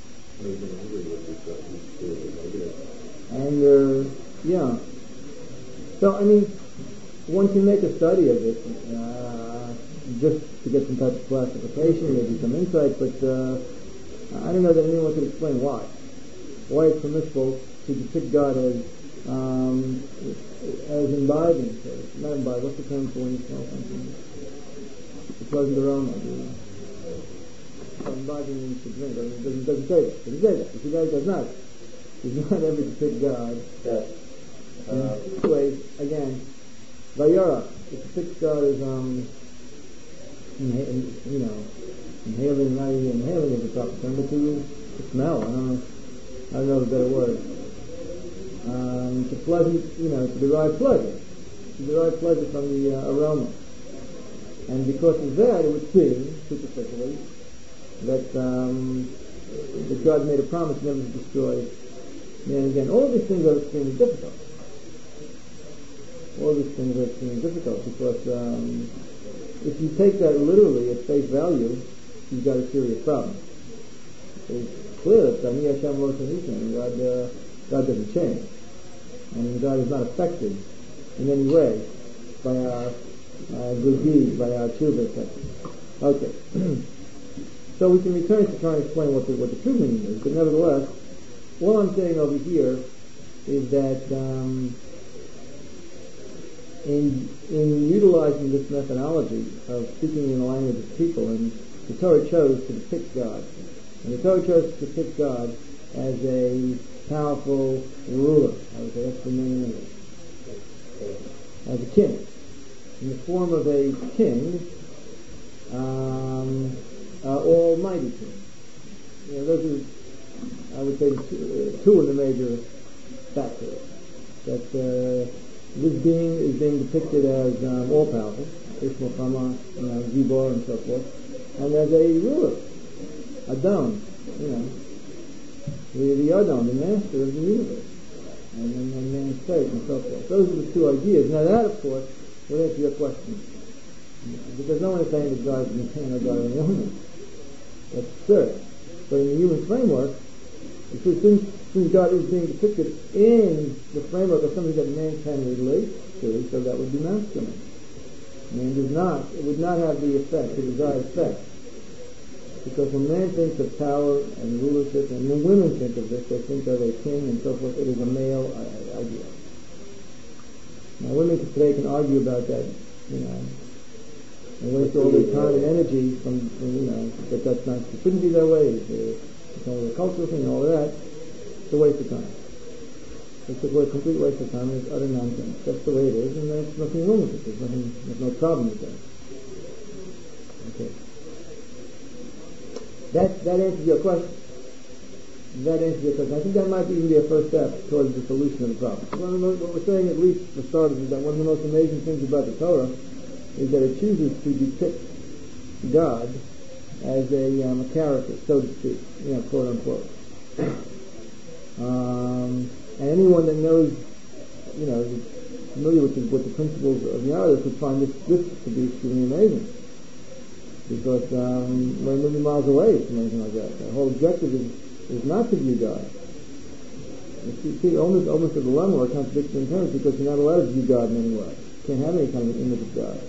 Anger, yeah. So, I mean, one can make a study of it uh, just to get some type of classification, maybe some insight, but uh, I don't know that anyone could explain why. Why it's permissible to depict God as um, as imbibing, so not imbibing, what's the term for when you smell something? The pleasant aroma. Imbibing means to drink. I mean, it doesn't, doesn't say that. It doesn't say that. If the guy does not, does not ever depict God. Yeah. Uh, anyway, again, Vayara, it depicts God as, um, inha- you know, inhaling, not even inhaling is the proper term, but to, to smell. I don't know, I don't know the better word. Um, to pleasant, you know, to derive pleasure. To derive pleasure from the uh, aroma. And because of that, it would seem, superficially, that, um, that God made a promise never to destroy man again. All these things are extremely difficult. All these things are extremely difficult because um, if you take that literally at face value, you've got a serious problem. It's clear that Ani Hashem Lo Shanitim, God, uh, God doesn't change. And God is not affected in any way by our uh, good deeds, by our tshuva, et cetera. Okay. So we can return to try and explain what the, what the true meaning is, but nevertheless, all I'm saying over here is that um, in in utilizing this methodology of speaking in the language of people, and the Torah chose to depict God, and the Torah chose to depict God as a powerful ruler. I would say that's the main image. As a king. In the form of a king, um, uh, almighty king. You know, those are, I would say, two, two of the major factors. That uh, this being is being depicted as um, all-powerful, Ishmael Chama, you know, Gibor, and so forth, and as a ruler, Adon, you know, the, the Adon, the master of the universe, and, and, and man's fate, and so forth. Those are the two ideas. Now that, of course, will answer your question. Because no one is saying that God is in pain or God is in illness. That's absurd. But in the human framework, since, since God is being depicted in the framework of something that man can relate to, so that would be masculine. Man does not, it would not have the effect, the desired effect. Because when man thinks of power and rulership, and when women think of this, they think of a king and so forth, it is a male idea. Now women today can argue about that, you know, and waste all their time and energy from, from you know, that that's not, it shouldn't be that way. It's, it's all the cultural thing and all of that. It's a waste of time. It's a complete waste of time, and it's utter nonsense. That's the way it is, and there's nothing wrong with it. There's nothing, there's no problem with that. Okay. That, that answers your question. That answers your question. I think that might even be a first step towards the solution of the problem. Well, what we're saying, at least for starters, is that one of the most amazing things about the Torah is that it chooses to depict God as a, um, a character, so to speak, you know, quote unquote. um, and anyone that knows, you know, is familiar with the, with the principles of Yahweh would find this, this to be extremely amazing. Because um, we're a million miles away from anything like that. The whole objective is, is not to view God. You see, almost, almost a dilemma or a contradiction in terms, because you're not allowed to view God in any way. You can't have any kind of image of God.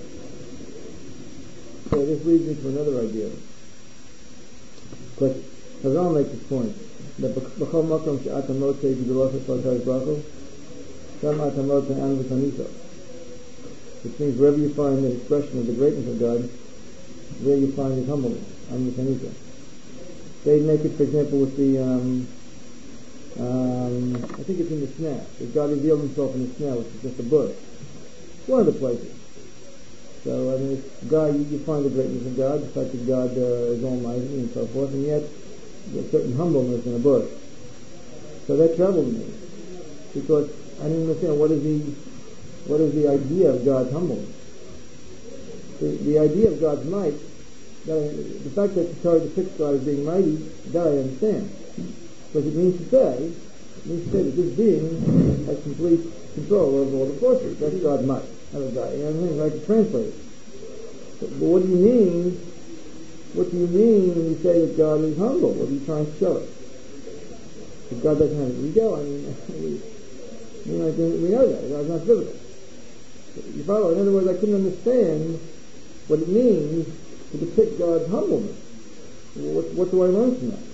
So this leads me to another idea. Because Chazal makes this point that b'chol makom she'ata motzei b'dorosa sh'al Baruch Hu, sham ata motzei an v'tanisa. Which means wherever you find the expression of the greatness of God, there you find his humbleness, an v'tanisa. They make it, for example, with the um, um, I think it's in the sneh. That God revealed himself in the sneh, which is just a bush. It's one of the places. So, I mean, it's God, you, you find the greatness of God, the fact that God uh, is almighty and so forth, and yet there's a certain humbleness in a bush. So that troubled me, because I didn't understand what is the what is the idea of God's humbleness. The, the idea of God's might, that, the fact that the Torah depicts God as being mighty, that I understand. Because it means to say, it means to say that this being has complete control over all the forces. That's God's might. Not a God. You know what I mean? Like to translate it. But, but what do you mean? What do you mean when you say that God is humble? What are you trying to show us? That God doesn't have an ego? I mean, we, you know, we know that. God's not physical. You follow? In other words, I couldn't understand what it means to depict God's humbleness. What, what do I learn from that?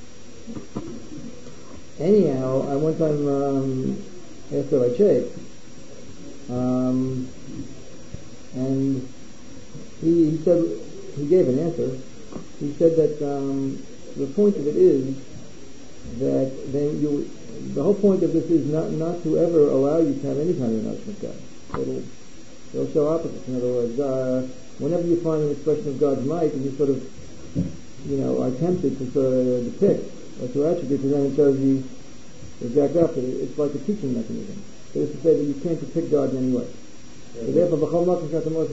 Anyhow, I one time um, asked Rabbi Sheikh, um, and he, he said, he gave an answer. He said that um, the point of it is that then you, the whole point of this is not not to ever allow you to have any kind of notion of God. It'll, it'll show opposites. In other words, uh, whenever you find an expression of God's might, and you sort of, you know, are tempted to sort of depict or to attribute, and then it shows you the exact opposite. It's like a teaching mechanism. It is to say that you can't depict God in any way. So therefore, don't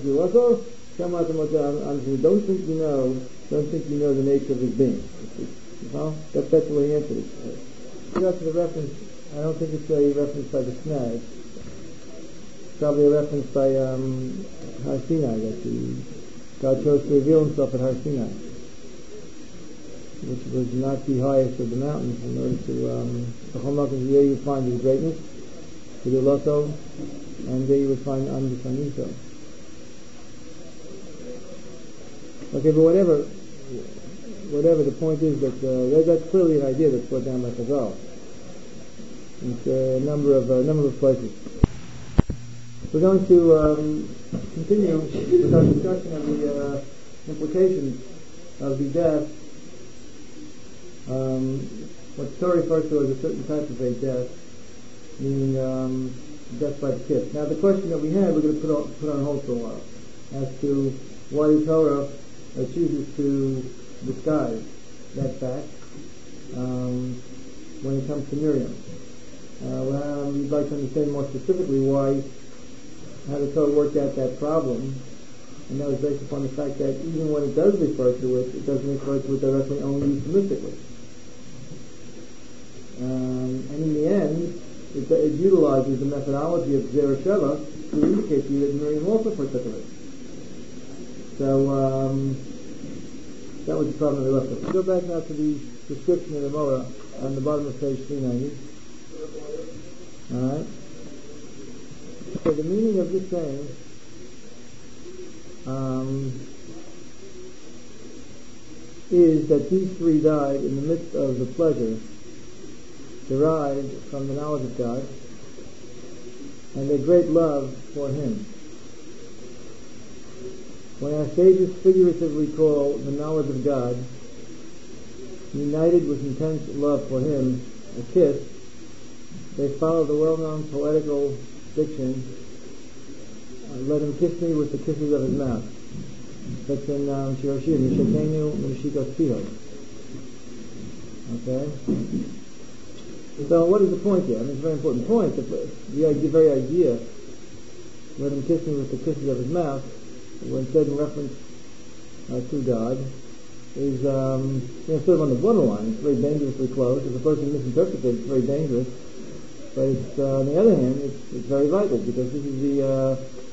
think you know, don't think you know the nature of his being. You know? That, that's the way he answered it. So that's the reference. I don't think it's a reference by the snag. It's probably a reference by um, Har Sinai, that the, God chose to reveal himself at Har Sinai, which was not the highest of the mountains, in order to um, the whole mountain, there you find his greatness, to the Lotto, and there you would find Am B'Saniso. Okay, but whatever, whatever the point is, that uh, that's clearly an idea that's brought down by Chazal. It's a number of uh, number of places. We're going to um, continue with our discussion of the uh, implications of the death. Um, what the Torah refers to as a certain type of a death, meaning um, death by the kiss. Now the question that we have, we're going to put on, put on hold for a while, as to why the Torah uh, chooses to disguise that fact um, when it comes to Miriam. Uh, well, we'd like to understand more specifically why, how the Torah worked out that problem, and that was based upon the fact that even when it does refer to it, it doesn't refer to it directly, only euphemistically. Um, and in the end, it, it utilizes the methodology of Zeresheva to indicate to you that Miriam also partook of it. So, um, that was the problem we left with. Let's go back now to the description of the Morah on the bottom of page three ninety. Alright. So the meaning of this saying um, is that these three died in the midst of the pleasure derived from the knowledge of God and their great love for Him. When our sages figuratively call the knowledge of God, united with intense love for Him, a kiss, they follow the well-known poetical diction, uh, let him kiss me with the kisses of his mouth. That's in um, Shir Shir, Mishakenu Mishikos Piho. Okay? So what is the point here? I mean, it's a very important point. The, the, idea, the very idea, let him kiss me with the kisses of his mouth, when said in reference uh, to God, is um, you know, sort of on the borderline. It's very dangerously close. If a person misinterprets it, it's very dangerous. But it's, uh, on the other hand, it's, it's very vital, because this is the uh,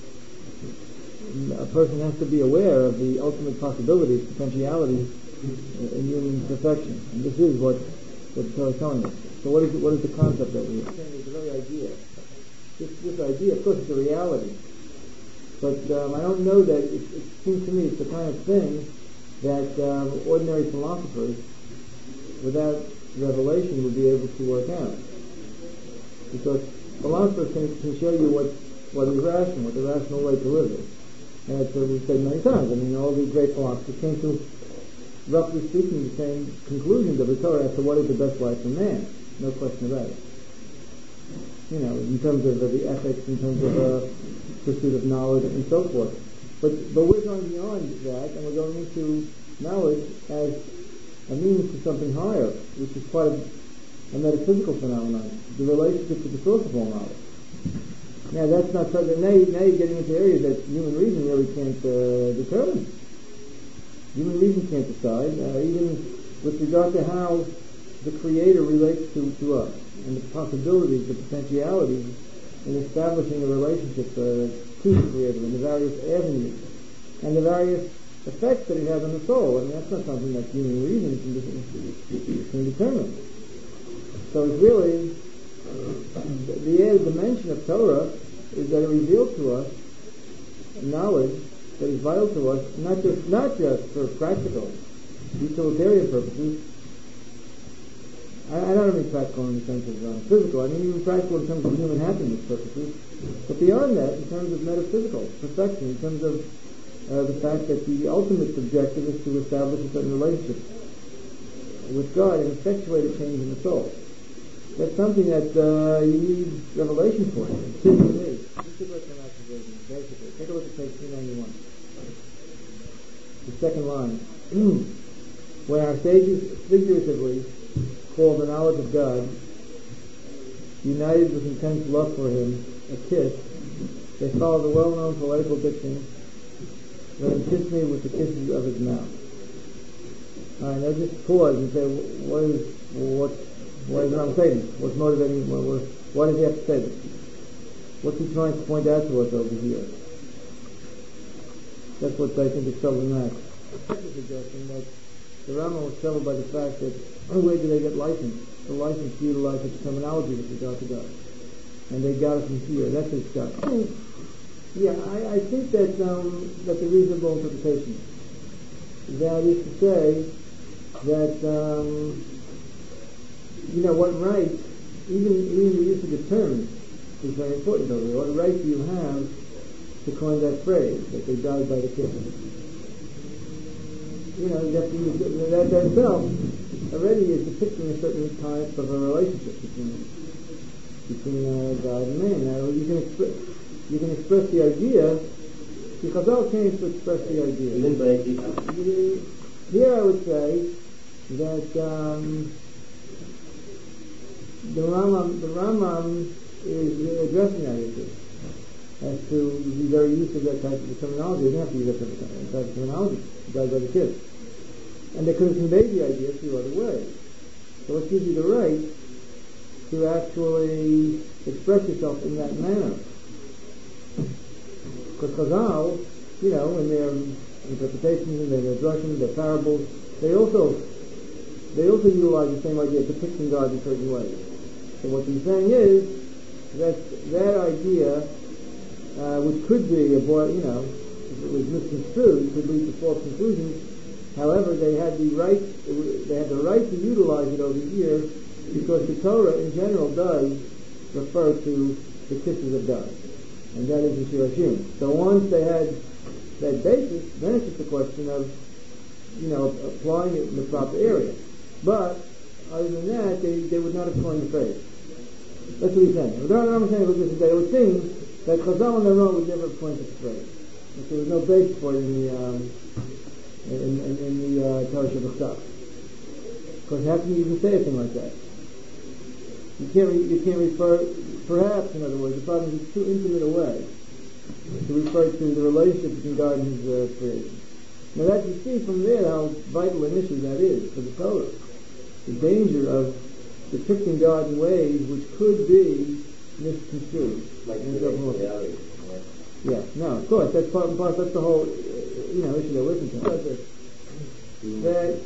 a person has to be aware of the ultimate possibilities, potentialities in human perfection, and this is what what the Torah is telling us. So, what is what is the concept that we have? It's the very idea. This this idea, of course, it's a reality, but um, I don't know that it, it seems to me it's the kind of thing that um, ordinary philosophers, without revelation, would be able to work out. Because philosophers can, can show you what, what is rational, what the rational way to live is. And as we've said many times, I mean, all these great philosophers came to, roughly speaking, the same conclusions of the Torah as to what is the best life for man. No question about it. You know, in terms of uh, the ethics, in terms of uh, pursuit of knowledge, and so forth. But but we're going beyond that, and we're going into knowledge as a means to something higher, which is part of a metaphysical phenomenon, the relationship to the source of all knowledge. Now that's not something, now, you, now you're getting into areas that human reason really can't uh, determine. Human reason can't decide, uh, even with regard to how the Creator relates to, to us, and the possibilities, the potentialities in establishing a relationship uh, to the Creator, and the various avenues, and the various effects that it has on the soul. I mean, that's not something that human reason can, can determine. So it's really, uh, the added dimension of Torah is that it reveals to us knowledge that is vital to us, not just not just for practical, utilitarian purposes. I, I don't mean practical in the sense of uh, physical, I mean even practical in terms of human happiness purposes, but beyond that, in terms of metaphysical perfection, in terms of uh, the fact that the ultimate objective is to establish a certain relationship with God and effectuate a change in the soul. That's something that uh, you need revelation for. It simply is. Just look at the version, basically. Take a look at page three ninety-one. The second line. Where our sages figuratively call the knowledge of God, united with intense love for Him, a kiss, they follow the well-known poetical diction, let him kiss me with the kisses of his mouth. Alright, now just pause and say, what is, what, why is Ram saying this? What's motivating, what, what, why does he have to say this? What's he trying to point out to us over here? That's what I think is troubling Max. The suggestion that the Rama was troubled by the fact that, oh, where did they get license? The license to utilize such terminology with regard to God. And they got it from here. That's his stuff. Yeah, I, I think that um, that's a reasonable interpretation. That is to say that, um, you know, what right, even, even the use of the term is very important over here. What right do you have to coin that phrase, that they died by the kiss? You know, you have to use it, that, that itself already is depicting a certain type of a relationship between between uh, God and man. Now you can express you can express the idea. The Chazal came to express the idea. Here I would say that um, the Rambam the Rambam is addressing that issue as to the very use of that type of terminology. They didn't have to use that type of terminology. It does other kids. And they could have conveyed the idea through other ways. So it gives you the right to actually express yourself in that manner. Because Chazal, you know, in their interpretations, in their drushim, their parables, they also they also utilize the same idea of depicting God in certain ways. So what he's saying is that that idea, uh, which could be a boy, you know, if it was misconstrued, could lead to false conclusions. However, they had the right they had the right to utilize it over here because the Torah in general does refer to the kisses of God, and that is in Shirashim. So once they had that basis, then it's just a question of, you know, applying it in the proper area. But other than that, they, they would not have coined the phrase. That's what he's saying. What I'm saying about this is that it would seem that Chazal on their own would never have coined this phrase. If there was no basis for it in the um, in, in, in the uh, Torah Shabbat. Because how can you even say a thing like that? You can't re- you can't refer, perhaps, in other words, the problem is it's too intimate a way to refer to the relationship between God and His uh, creation. Now that you see from there how vital an issue that is for the Torah. The danger of depicting God in ways which could be misconstrued. Like reality. Yeah, no, of course, that's part and part, that's the whole, you know, issue that we're concerned about. That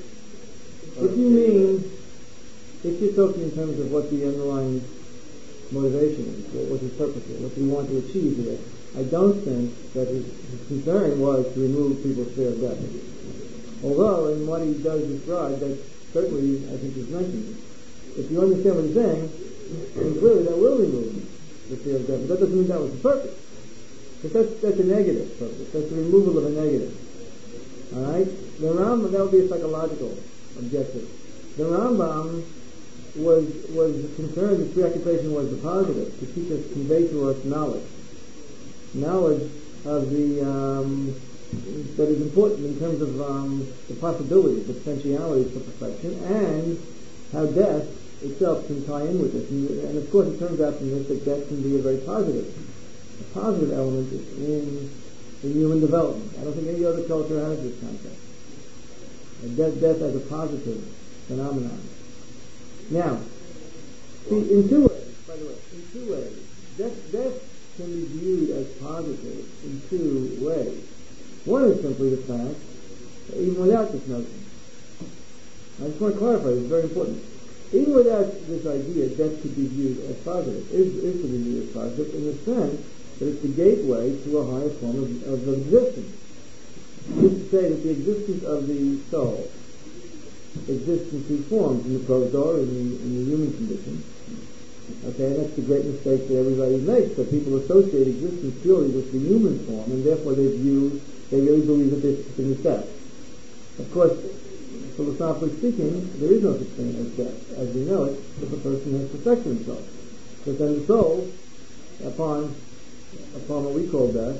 if you mean, if you're talking in terms of what the underlying motivation is, what his purpose is, what he wanted to achieve here, I don't think that his, his concern was to remove people's fear of death. Although, in what he does describe, that certainly, I think, is mentioned. If you understand what he's saying, then clearly that will remove the fear of death. But that doesn't mean that was the purpose. Because that's, that's a negative purpose. That's the removal of a negative. Alright? The Rambam, that would be a psychological objective. The Rambam was was concerned, his preoccupation was the positive, to teach us, convey to us knowledge. Knowledge of the, um, that is important in terms of um, the possibilities, the potentialities for perfection, and how death itself can tie in with it. And, and of course it turns out from this that death can be a very positive, a positive element in, in human development. I don't think any other culture has this concept. Death, death as a positive phenomenon. Now, see, in two ways, by the way, in two ways, death, death can be viewed as positive in two ways. One is simply the fact that even without this notion, I just want to clarify, this is very important. Even without this idea, death could be viewed as positive, is, is to be viewed as positive in the sense that it's the gateway to a higher form of, of existence. This is to say that the existence of the soul exists in two forms, in the prozor, in the, in the human condition. Okay, and that's the great mistake that everybody makes, that people associate existence purely with the human form, and therefore they view, they really believe that there's such a thing as death. Of course, philosophically speaking, there is no such thing as death, as we know it, if a person has perfected himself. Because then the soul, upon upon what we call death,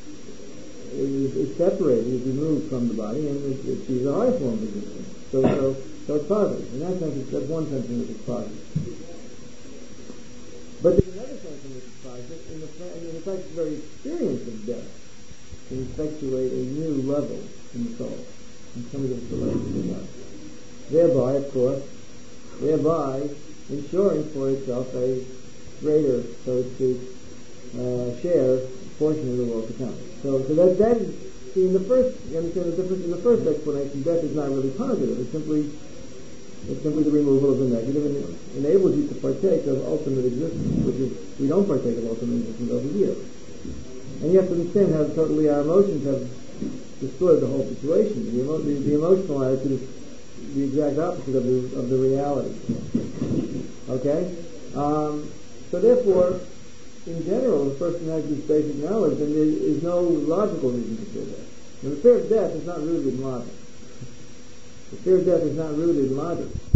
is, is separated, is removed from the body, and it, it achieves a high form of existence. So, so, so it's positive. In that sense, it's, that's one sense in which it's positive. But there's another sense in which it's positive, in the, fa- in the fact that the very experience of death can effectuate a new level in the soul, in terms of its relationship with God. Thereby, of course, thereby ensuring for itself a greater, so to speak, uh, share, portion of the world to come. So, so that, that is, see, in the first, you understand the difference? In the first explanation, death is not really positive. It's simply, it's simply the removal of the negative, and it enables you to partake of ultimate existence, which is, we don't partake of ultimate existence over here. And you have to understand how totally our emotions have destroyed the whole situation. The, emo- the, the emotional attitude is the exact opposite of the, of the reality. Okay? Um, so therefore, in general, if a person has this basic knowledge, then there is no logical reason to fear death. Now, the fear of death is not rooted in logic. The fear of death is not rooted in logic.